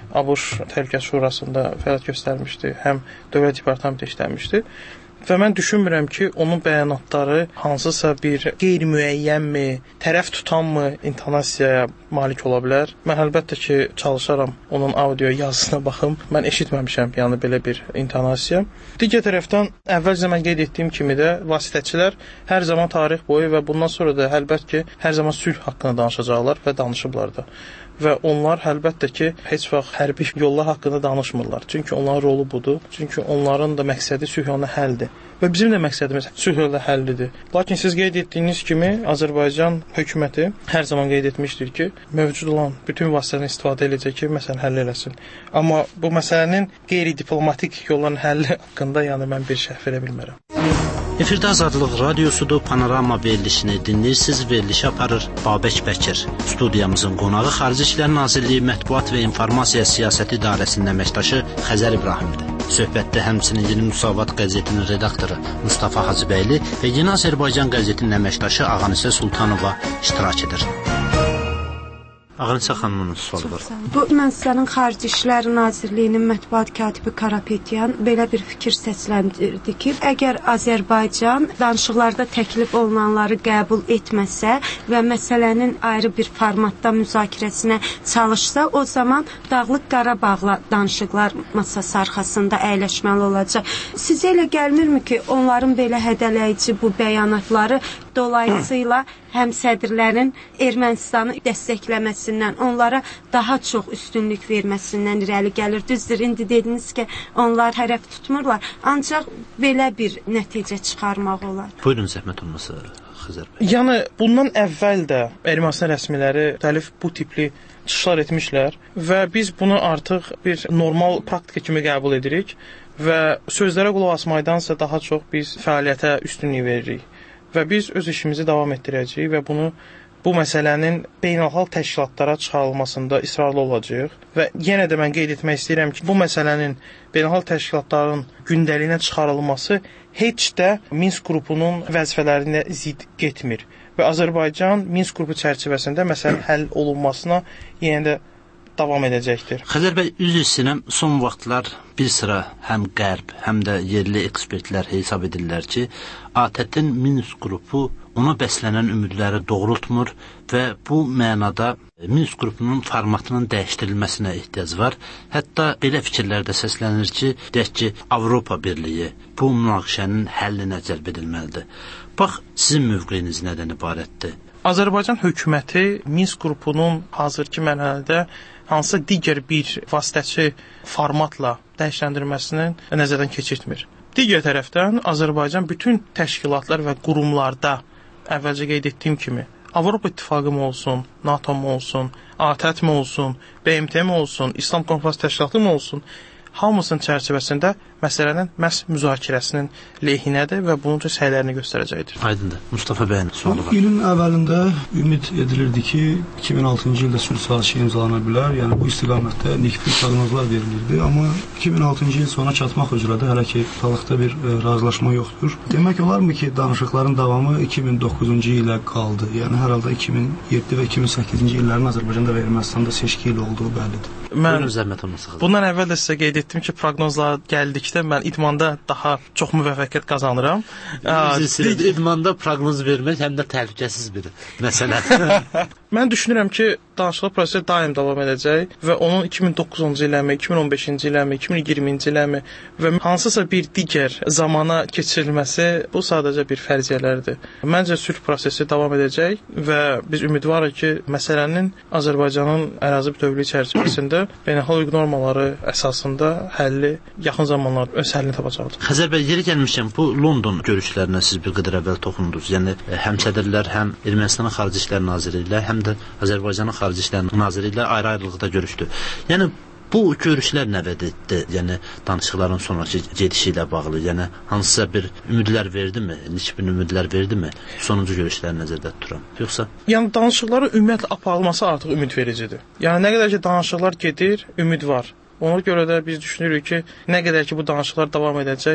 ABŞ Təhlükəsizlik Şurasında fəaliyyət göstərmişdi, həm Dövlət Departamentində işləmişdi. Və mən düşünmürəm ki, onun bəyanatları hansısa bir qeyri-müəyyənmi, tərəf tutanmı intonasiyaya malik ola bilər. Mən əlbəttə ki, çalışaram onun audio yazısına baxım. Mən eşitməmişəm yəni belə bir intonasiya. Digər tərəfdən əvvəlcə mən qeyd etdiyim kimi də vasitəçilər hər zaman tarix boyu və bundan sonra da əlbəttə ki, hər zaman sülh haqqında danışacaqlar və danışıblar da. Və onlar əlbəttə ki, heç vaxt hərbi yollar haqqında danışmırlar. Çünki onların rolu budur. Çünki onların da məqsədi sülh yoluna həldir. Və bizim də məqsədimiz sülh yoluna həllidir. Lakin siz qeyd etdiyiniz kimi Azərbaycan hökuməti hər zaman qeyd etmişdir ki, mövcud olan bütün vasitələrdən istifadə edəcək ki, məsələni həll eləsin. Amma bu məsələnin qeyri-diplomatik yolların həlli haqqında yəni mən bir şərh verə bilmərəm. Efirdə Azadlıq Radiosudur, Panorama verilişini dinləyirsiniz, verilişi aparır Babək Bəkir. Studiyamızın qonağı Xarici İşlər Nazirliyi Mətbuat və İnformasiya Siyasəti İdarəsinin əməkdaşı Xəzər İbrahimdir. Söhbətdə həmçinin Yeni Müsavat qəzetinin redaktoru Mustafa Hacıbəyli və Yeni Azərbaycan qəzetinin əməkdaşı Ağanisə Sultanova iştirak edir. Ağanisə xanımın sualı var. Bu Ermənistanın Xarici İşlər Nazirliyinin mətbuat katibi Karapetyan belə bir fikir səsləndirdi ki, əgər Azərbaycan danışıqlarda təklif olunanları qəbul etməsə və məsələnin ayrı bir formatda müzakirəsinə çalışsa, o zaman Dağlıq Qarabağla danışıqlar masası arxasında əyləşməli olacaq. Sizə elə gəlmirmi ki, onların belə hədələyici bu bəyanatları dolayısıyla həm sədrlərin Ermənistanı dəstəkləməsindən, onlara daha çox üstünlük verməsindən irəli gəlir. Düzdür, indi dediniz ki, onlar hərəf tutmurlar, ancaq belə bir nəticə çıxarmaq olar. Buyurun, zəhmət olmasa Xəzər bəy. Yəni, bundan əvvəl də Ermənistan rəsmiləri müxtəlif bu tipli çıxışlar etmişlər və biz bunu artıq bir normal praktika kimi qəbul edirik və sözlərə qulaq asmaqdansa daha çox biz fəaliyyətə üstünlük veririk. Və biz öz işimizi davam etdirəcəyik və bu məsələnin beynəlxalq təşkilatlara çıxarılmasında israrlı olacağıq. Və yenə də mən qeyd etmək istəyirəm ki, bu məsələnin beynəlxalq təşkilatların gündəliyinə çıxarılması heç də Minsk qrupunun vəzifələrinə zidd getmir. Və Azərbaycan Minsk qrupu çərçivəsində məsələnin həll olunmasına yenə də davam edəcəkdir. Xəzər bəy, üzr istəyirəm, son vaxtlar bir sıra həm qərb, həm də yerli ekspertlər hesab edirlər ki, ATƏT-in Minsk qrupu ona bəslənən ümidləri doğrultmur və bu mənada Minsk qrupunun formatının dəyişdirilməsinə ehtiyac var. Hətta belə fikirlər də səslənir ki, deyək ki, Avropa Birliyi bu münaqişənin həllinə cəlb edilməlidir. Bax, sizin mövqeyiniz nədən ibarətdir? Azərbaycan hökuməti Minsk qrupunun hazırki mərhələdə hansısa digər bir vasitəçi formatla dəyişləndirməsini nəzərdən keçirtmir. Digər tərəfdən Azərbaycan bütün təşkilatlar və qurumlarda əvvəlcə qeyd etdiyim kimi Avropa İttifaqı mı olsun, NATO mu olsun, ATƏT mi olsun, BMT mi olsun, İslam Konfrans Təşkilatı mı olsun, hamısının çərçivəsində məsələnin məhz müzakirəsinin lehinədir və bunun üçün səylərini göstərəcəkdir. Aydındır. Mustafa bəyin sualı var. İlin əvvəlində ümid edilirdi ki, 2006-cı ildə sülh sazişi imzalana bilər. Yəni bu istiqamətdə nikbin proqnozlar verilirdi, amma 2006-cı il sona çatmaq üzrədir. Hələ ki, ortalıqda bir razılaşma yoxdur. Demək olarmı ki, danışıqların davamı 2009-cu ilə qaldı. Yəni hər halda 2007 və 2008-ci illərin Azərbaycanda və Ermənistanda seçki ili olduğu bəllidir. Mən bundan əvvəl də sizə qeyd etdim ki, proqnozlar gəldikdə mən idmanda daha çox müvəffəqiyyət qazanıram. İdmanda proqnoz vermək həm də təhlükəsiz bir məsələdir. Mən düşünürəm ki, danışıqlar prosesi daim davam edəcək və onun 2009-cu illəmi, 2015-ci illəmi, 2020-ci illəmi və hansısa bir digər zamana keçirilməsi bu sadəcə bir fərziyyələrdir. Məncə sülh prosesi davam edəcək və biz ümidvarıq ki, məsələnin Azərbaycanın ərazi bütövlüyü çərçivəsində beynəlxalq normaları əsasında həlli yaxın zamanlarda öz həllini tapacaqdır. Xəzər bəy, yeri gəlmişkən bu London görüşlərinə siz bir qədər əvvəl toxundunuz. Yəni həm sədrlər, həm Ermənistanın Xarici İşlər Naziri ilə, həm də Azərbaycanın Xarici İşlər Naziri ilə ayrı-ayrılıqda görüşdü. Yəni bu görüşlər nə vəd etdi? Yəni danışıqların sonraki gedişi ilə bağlı, yəni hansısa bir ümidlər verdimi? Nisbin ümidlər verdimi? Sonuncu görüşləri nəzərdə tuturam. Yoxsa? Yəni danışıqların ümumiyyətlə aparılması artıq ümidvericidir. Yəni nə qədər ki danışıqlar gedir, ümid var. Ona görə də biz düşünürük ki, nə qədər ki bu danışıqlar davam edəcək,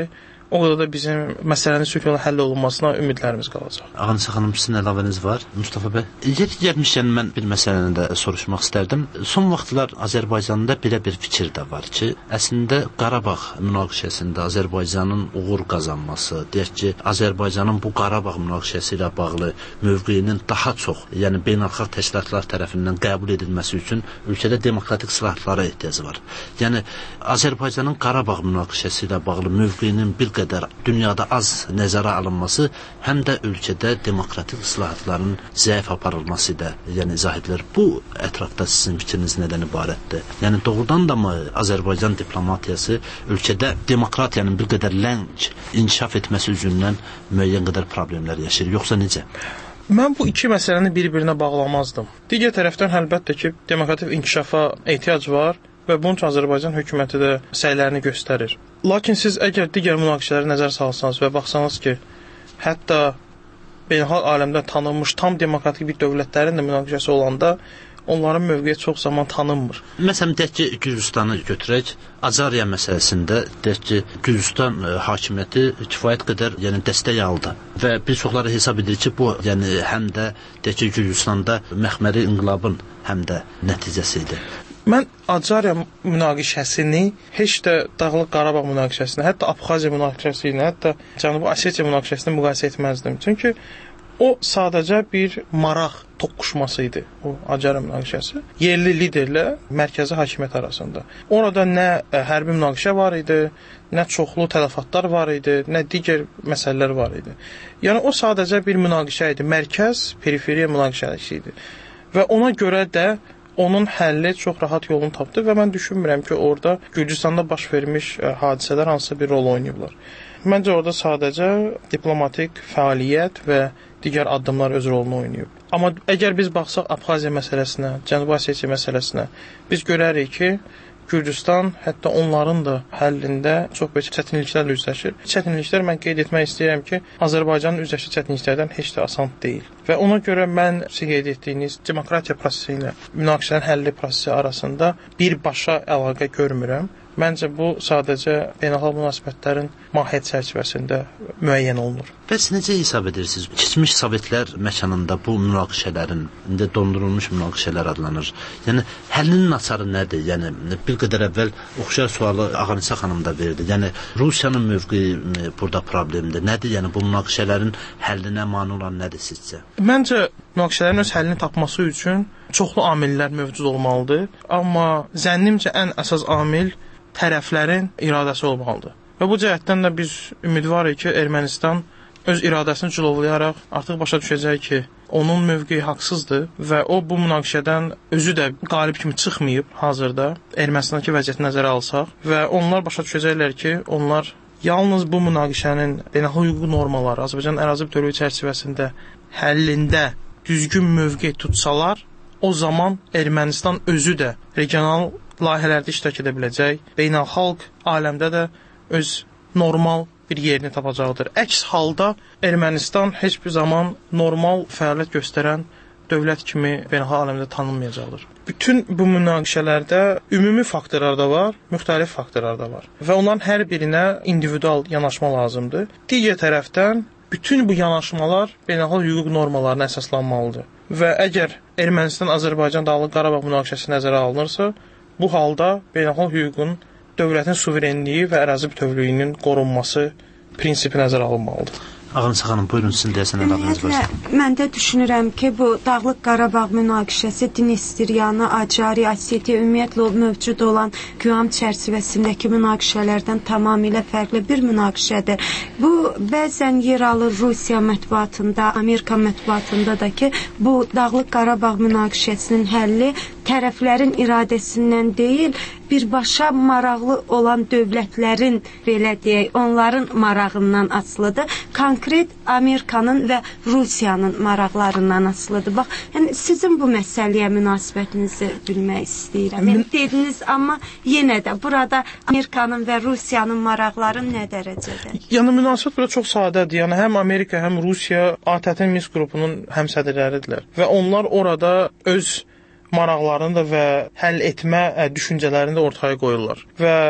o qədər də bizim məsələnin sülh yolu həll olunmasına ümidlərimiz qalacaq. Ağanisa xanım, sizin əlavəniz var? Mustafa bəy, yeri gəlmişkən mən bir məsələni də soruşmaq istərdim. Son vaxtlar Azərbaycanda belə bir fikir də var ki, əslində Qarabağ münaqişəsində Azərbaycanın uğur qazanması, deyək ki, Azərbaycanın bu Qarabağ münaqişəsi ilə bağlı mövqeyinin daha çox, yəni beynəlxalq təşkilatlar tərəfindən qəbul edilməsi üçün ölkədə demokratik islahatlara ehtiyacı var. Yəni Azərbaycanın Qarabağ münaqişəsi ilə bağlı mövqeyinin bir qədər dünyada az nəzərə alınması həm də ölkədə demokratik islahatların zəif aparılması ilə yəni izah edilir. Bu ətrafda sizin fikriniz nədən ibarətdir? Yəni doğrudan da mı Azərbaycan diplomatiyası ölkədə demokratiyanın bir qədər ləng inkişaf etməsi üzündən müəyyən qədər problemlər yaşayır, yoxsa necə? Mən bu iki məsələni bir-birinə bağlamazdım. Digər tərəfdən əlbəttə ki, demokratik inkişafa ehtiyac var və bunun üçün Azərbaycan hökuməti də səylərini göstərir. Lakin siz əgər digər münaqişələri nəzər salsanız və baxsanız ki, hətta beynəlxalq aləmdə tanınmış tam demokratik bir dövlətlərin də münaqişəsi olanda onların mövqeyi çox zaman tanınmır. Məsələn, deyək ki, Gürcüstanı götürək. Acariya məsələsində deyək ki, Gürcüstan hakimiyyəti kifayət qədər yəni dəstək aldı və bir çoxları hesab edir ki, bu yəni həm də deyək ki, Gürcüstanda məxməri inqilabın həm də nəticəsi idi. Mən Acariya münaqişəsini heç də Dağlıq Qarabağ münaqişəsinə, hətta Abxaziya münaqişəsi ilə, hətta Cənubi Osetiya münaqişəsini müqayisə etməzdim. Çünki o sadəcə bir maraq toqquşması idi, o Acariya münaqişəsi. Yerli liderlə mərkəzi hakimiyyət arasında. Orada nə hərbi münaqişə var idi, nə çoxlu tələfatlar var idi, nə digər məsələlər var idi. Yəni o sadəcə bir münaqişə idi, mərkəz periferiya münaqişəsi idi. Və ona görə də onun həlli çox rahat yolunu tapdı və mən düşünmürəm ki, orada Gürcüstanda baş vermiş hadisələr hansısa bir rol oynayıblar. Məncə orada sadəcə diplomatik fəaliyyət və digər addımlar öz rolunu oynayıb. Amma əgər biz baxsaq Abxaziya məsələsinə, Cənubi Osetiya məsələsinə, biz görərik ki, Gürcüstan hətta onların da həllində çox böyük çətinliklərlə üzləşir. Çətinliklər mən qeyd etmək istəyirəm ki, Azərbaycanın üzləşdiyi çətinliklərdən heç də asan deyil. Və ona görə mən sizin qeyd etdiyiniz demokratiya prosesi ilə münaqişənin həlli prosesi arasında birbaşa əlaqə görmürəm. Məncə bu sadəcə beynəlxalq münasibətlərin mahiyyət çərçivəsində müəyyən olunur. Bəs necə hesab edirsiniz? Keçmiş Sovetlər məkanında bu münaqişələrin, indi dondurulmuş münaqişələr adlanır. Yəni həllinin açarı nədir? Yəni bir qədər əvvəl oxşar sualı Ağanisa xanım da verdi. Yəni Rusiyanın mövqeyi burada problemdir. Nədir? Yəni bu münaqişələrin həllinə mane olan nədir sizcə? Məncə münaqişələrin öz həllini tapması üçün çoxlu amillər mövcud olmalıdır. Amma zənnimcə ən əsas amil tərəflərin iradəsi olmalıdır. Və bu cəhətdən də biz ümidvarıq ki, Ermənistan öz iradəsini cilovlayaraq artıq başa düşəcək ki, onun mövqeyi haqsızdır və o bu münaqişədən özü də qalib kimi çıxmayıb hazırda Ermənistandakı vəziyyəti nəzərə alsaq və onlar başa düşəcəklər ki, onlar yalnız bu münaqişənin beynəlxalq hüquqi normaları, Azərbaycan ərazi bütövlüyü çərçivəsində həllində düzgün mövqe tutsalar, o zaman Ermənistan özü də regional layihələrdə iştirak edə biləcək, beynəlxalq aləmdə də öz normal bir yerini tapacaqdır. Əks halda Ermənistan heç bir zaman normal fəaliyyət göstərən dövlət kimi beynəlxalq aləmdə tanınmayacaqdır. Bütün bu münaqişələrdə ümumi faktorlar da var, müxtəlif faktorlar da var və onların hər birinə individual yanaşma lazımdır. Digər tərəfdən bütün bu yanaşmalar beynəlxalq hüquq normalarına əsaslanmalıdır və əgər Ermənistan-Azərbaycan Dağlıq Qarabağ münaqişəsi nəzərə alınırsa, bu halda beynəlxalq hüququn dövlətin suverenliyi və ərazi bütövlüyünün qorunması prinsipi nəzərə alınmalıdır. Ağanisa xanım, buyurun, sizin deyəsən əlavəniz varsa. Mən də düşünürəm ki, bu Dağlıq Qarabağ münaqişəsi Dnistriyanı, Acariya, Osetiya ümumiyyətlə mövcud olan QAM çərçivəsindəki münaqişələrdən tamamilə fərqli bir münaqişədir. Bu bəzən yer alır Rusiya mətbuatında, Amerika mətbuatında da ki, bu Dağlıq Qarabağ münaqişəsinin həlli tərəflərin iradəsindən deyil, birbaşa maraqlı olan dövlətlərin, belə deyək, onların marağından asılıdır. Konkret Amerikanın və Rusiyanın maraqlarından asılıdır. Bax, yəni sizin bu məsələyə münasibətinizi bilmək istəyirəm. Yəni dediniz, amma yenə də burada Amerikanın və Rusiyanın maraqları nə dərəcədə? Yəni münasibət burada çox sadədir. Yəni həm Amerika, həm Rusiya ATƏT Minsk qrupunun həmsədrləridirlər və onlar orada öz maraqlarını da və həll etmə düşüncələrini də ortaya qoyurlar. Və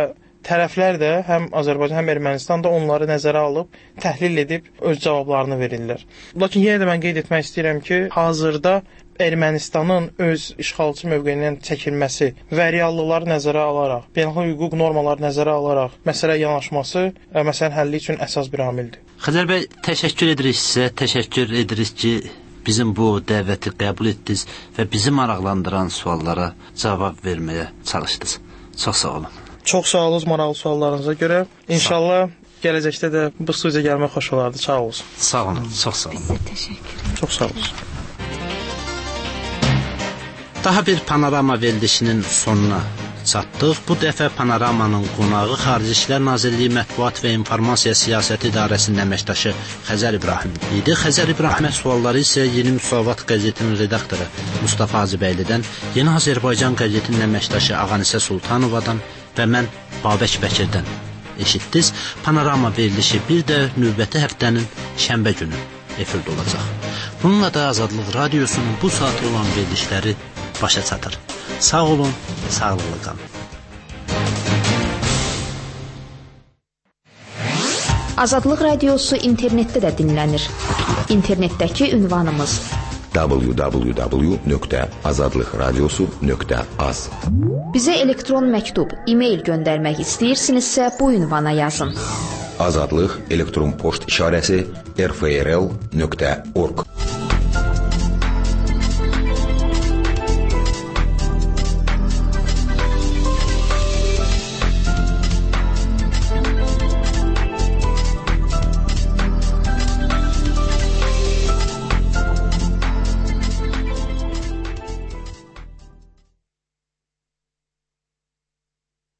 tərəflər də həm Azərbaycan, həm Ermənistan da onları nəzərə alıb, təhlil edib öz cavablarını verirlər. Lakin yenə də mən qeyd etmək istəyirəm ki, hazırda Ermənistanın öz işğalçı mövqeyindən çəkilməsi və reallıqları nəzərə alaraq, beynəlxalq hüquq normaları nəzərə alaraq məsələ yanaşması məsələnin həlli üçün əsas bir amildir. Xəzər bəy, təşəkkür edirik sizə, təşəkkür edirik ki, bizim bu dəvəti qəbul etdiniz və bizi maraqlandıran suallara cavab verməyə çalışdınız. Çox sağ olun. Çox sağ olun maraqlı suallarınıza görə. İnşallah gələcəkdə də bu studiyaya gəlmək xoş olardı. Sağ olun. Sağ olun, çox sağ olun. Bizə təşəkkür. Çox sağ olun. Daha bir panorama verilişinin sonuna çatdıq. Bu dəfə panoramanın qonağı Xarici İşlər Nazirliyi Mətbuat və İnformasiya Siyasəti İdarəsinin əməkdaşı Xəzər İbrahim idi. Xəzər İbrahimə sualları isə Yeni Müsavat qəzetinin redaktoru Mustafa Hacıbəylidən, Yeni Azərbaycan qəzetinin əməkdaşı Ağanisə Sultanovadan və mən Babək Bəkirdən eşitdiniz. Panorama verilişi bir də növbəti həftənin şənbə günü efirdə olacaq. Bununla da Azadlıq Radiosunun bu saatı olan verilişləri başa çatır. Sağ olun, sağlıqlı qalın. Azadlıq Radiosu internetdə də dinlənir. İnternetdəki ünvanımız www.azadlıqradiosu.az. Bizə elektron məktub, e-mail göndərmək istəyirsinizsə bu ünvana yazın. Azadlıq elektron poçt işarəsi rfrl.org.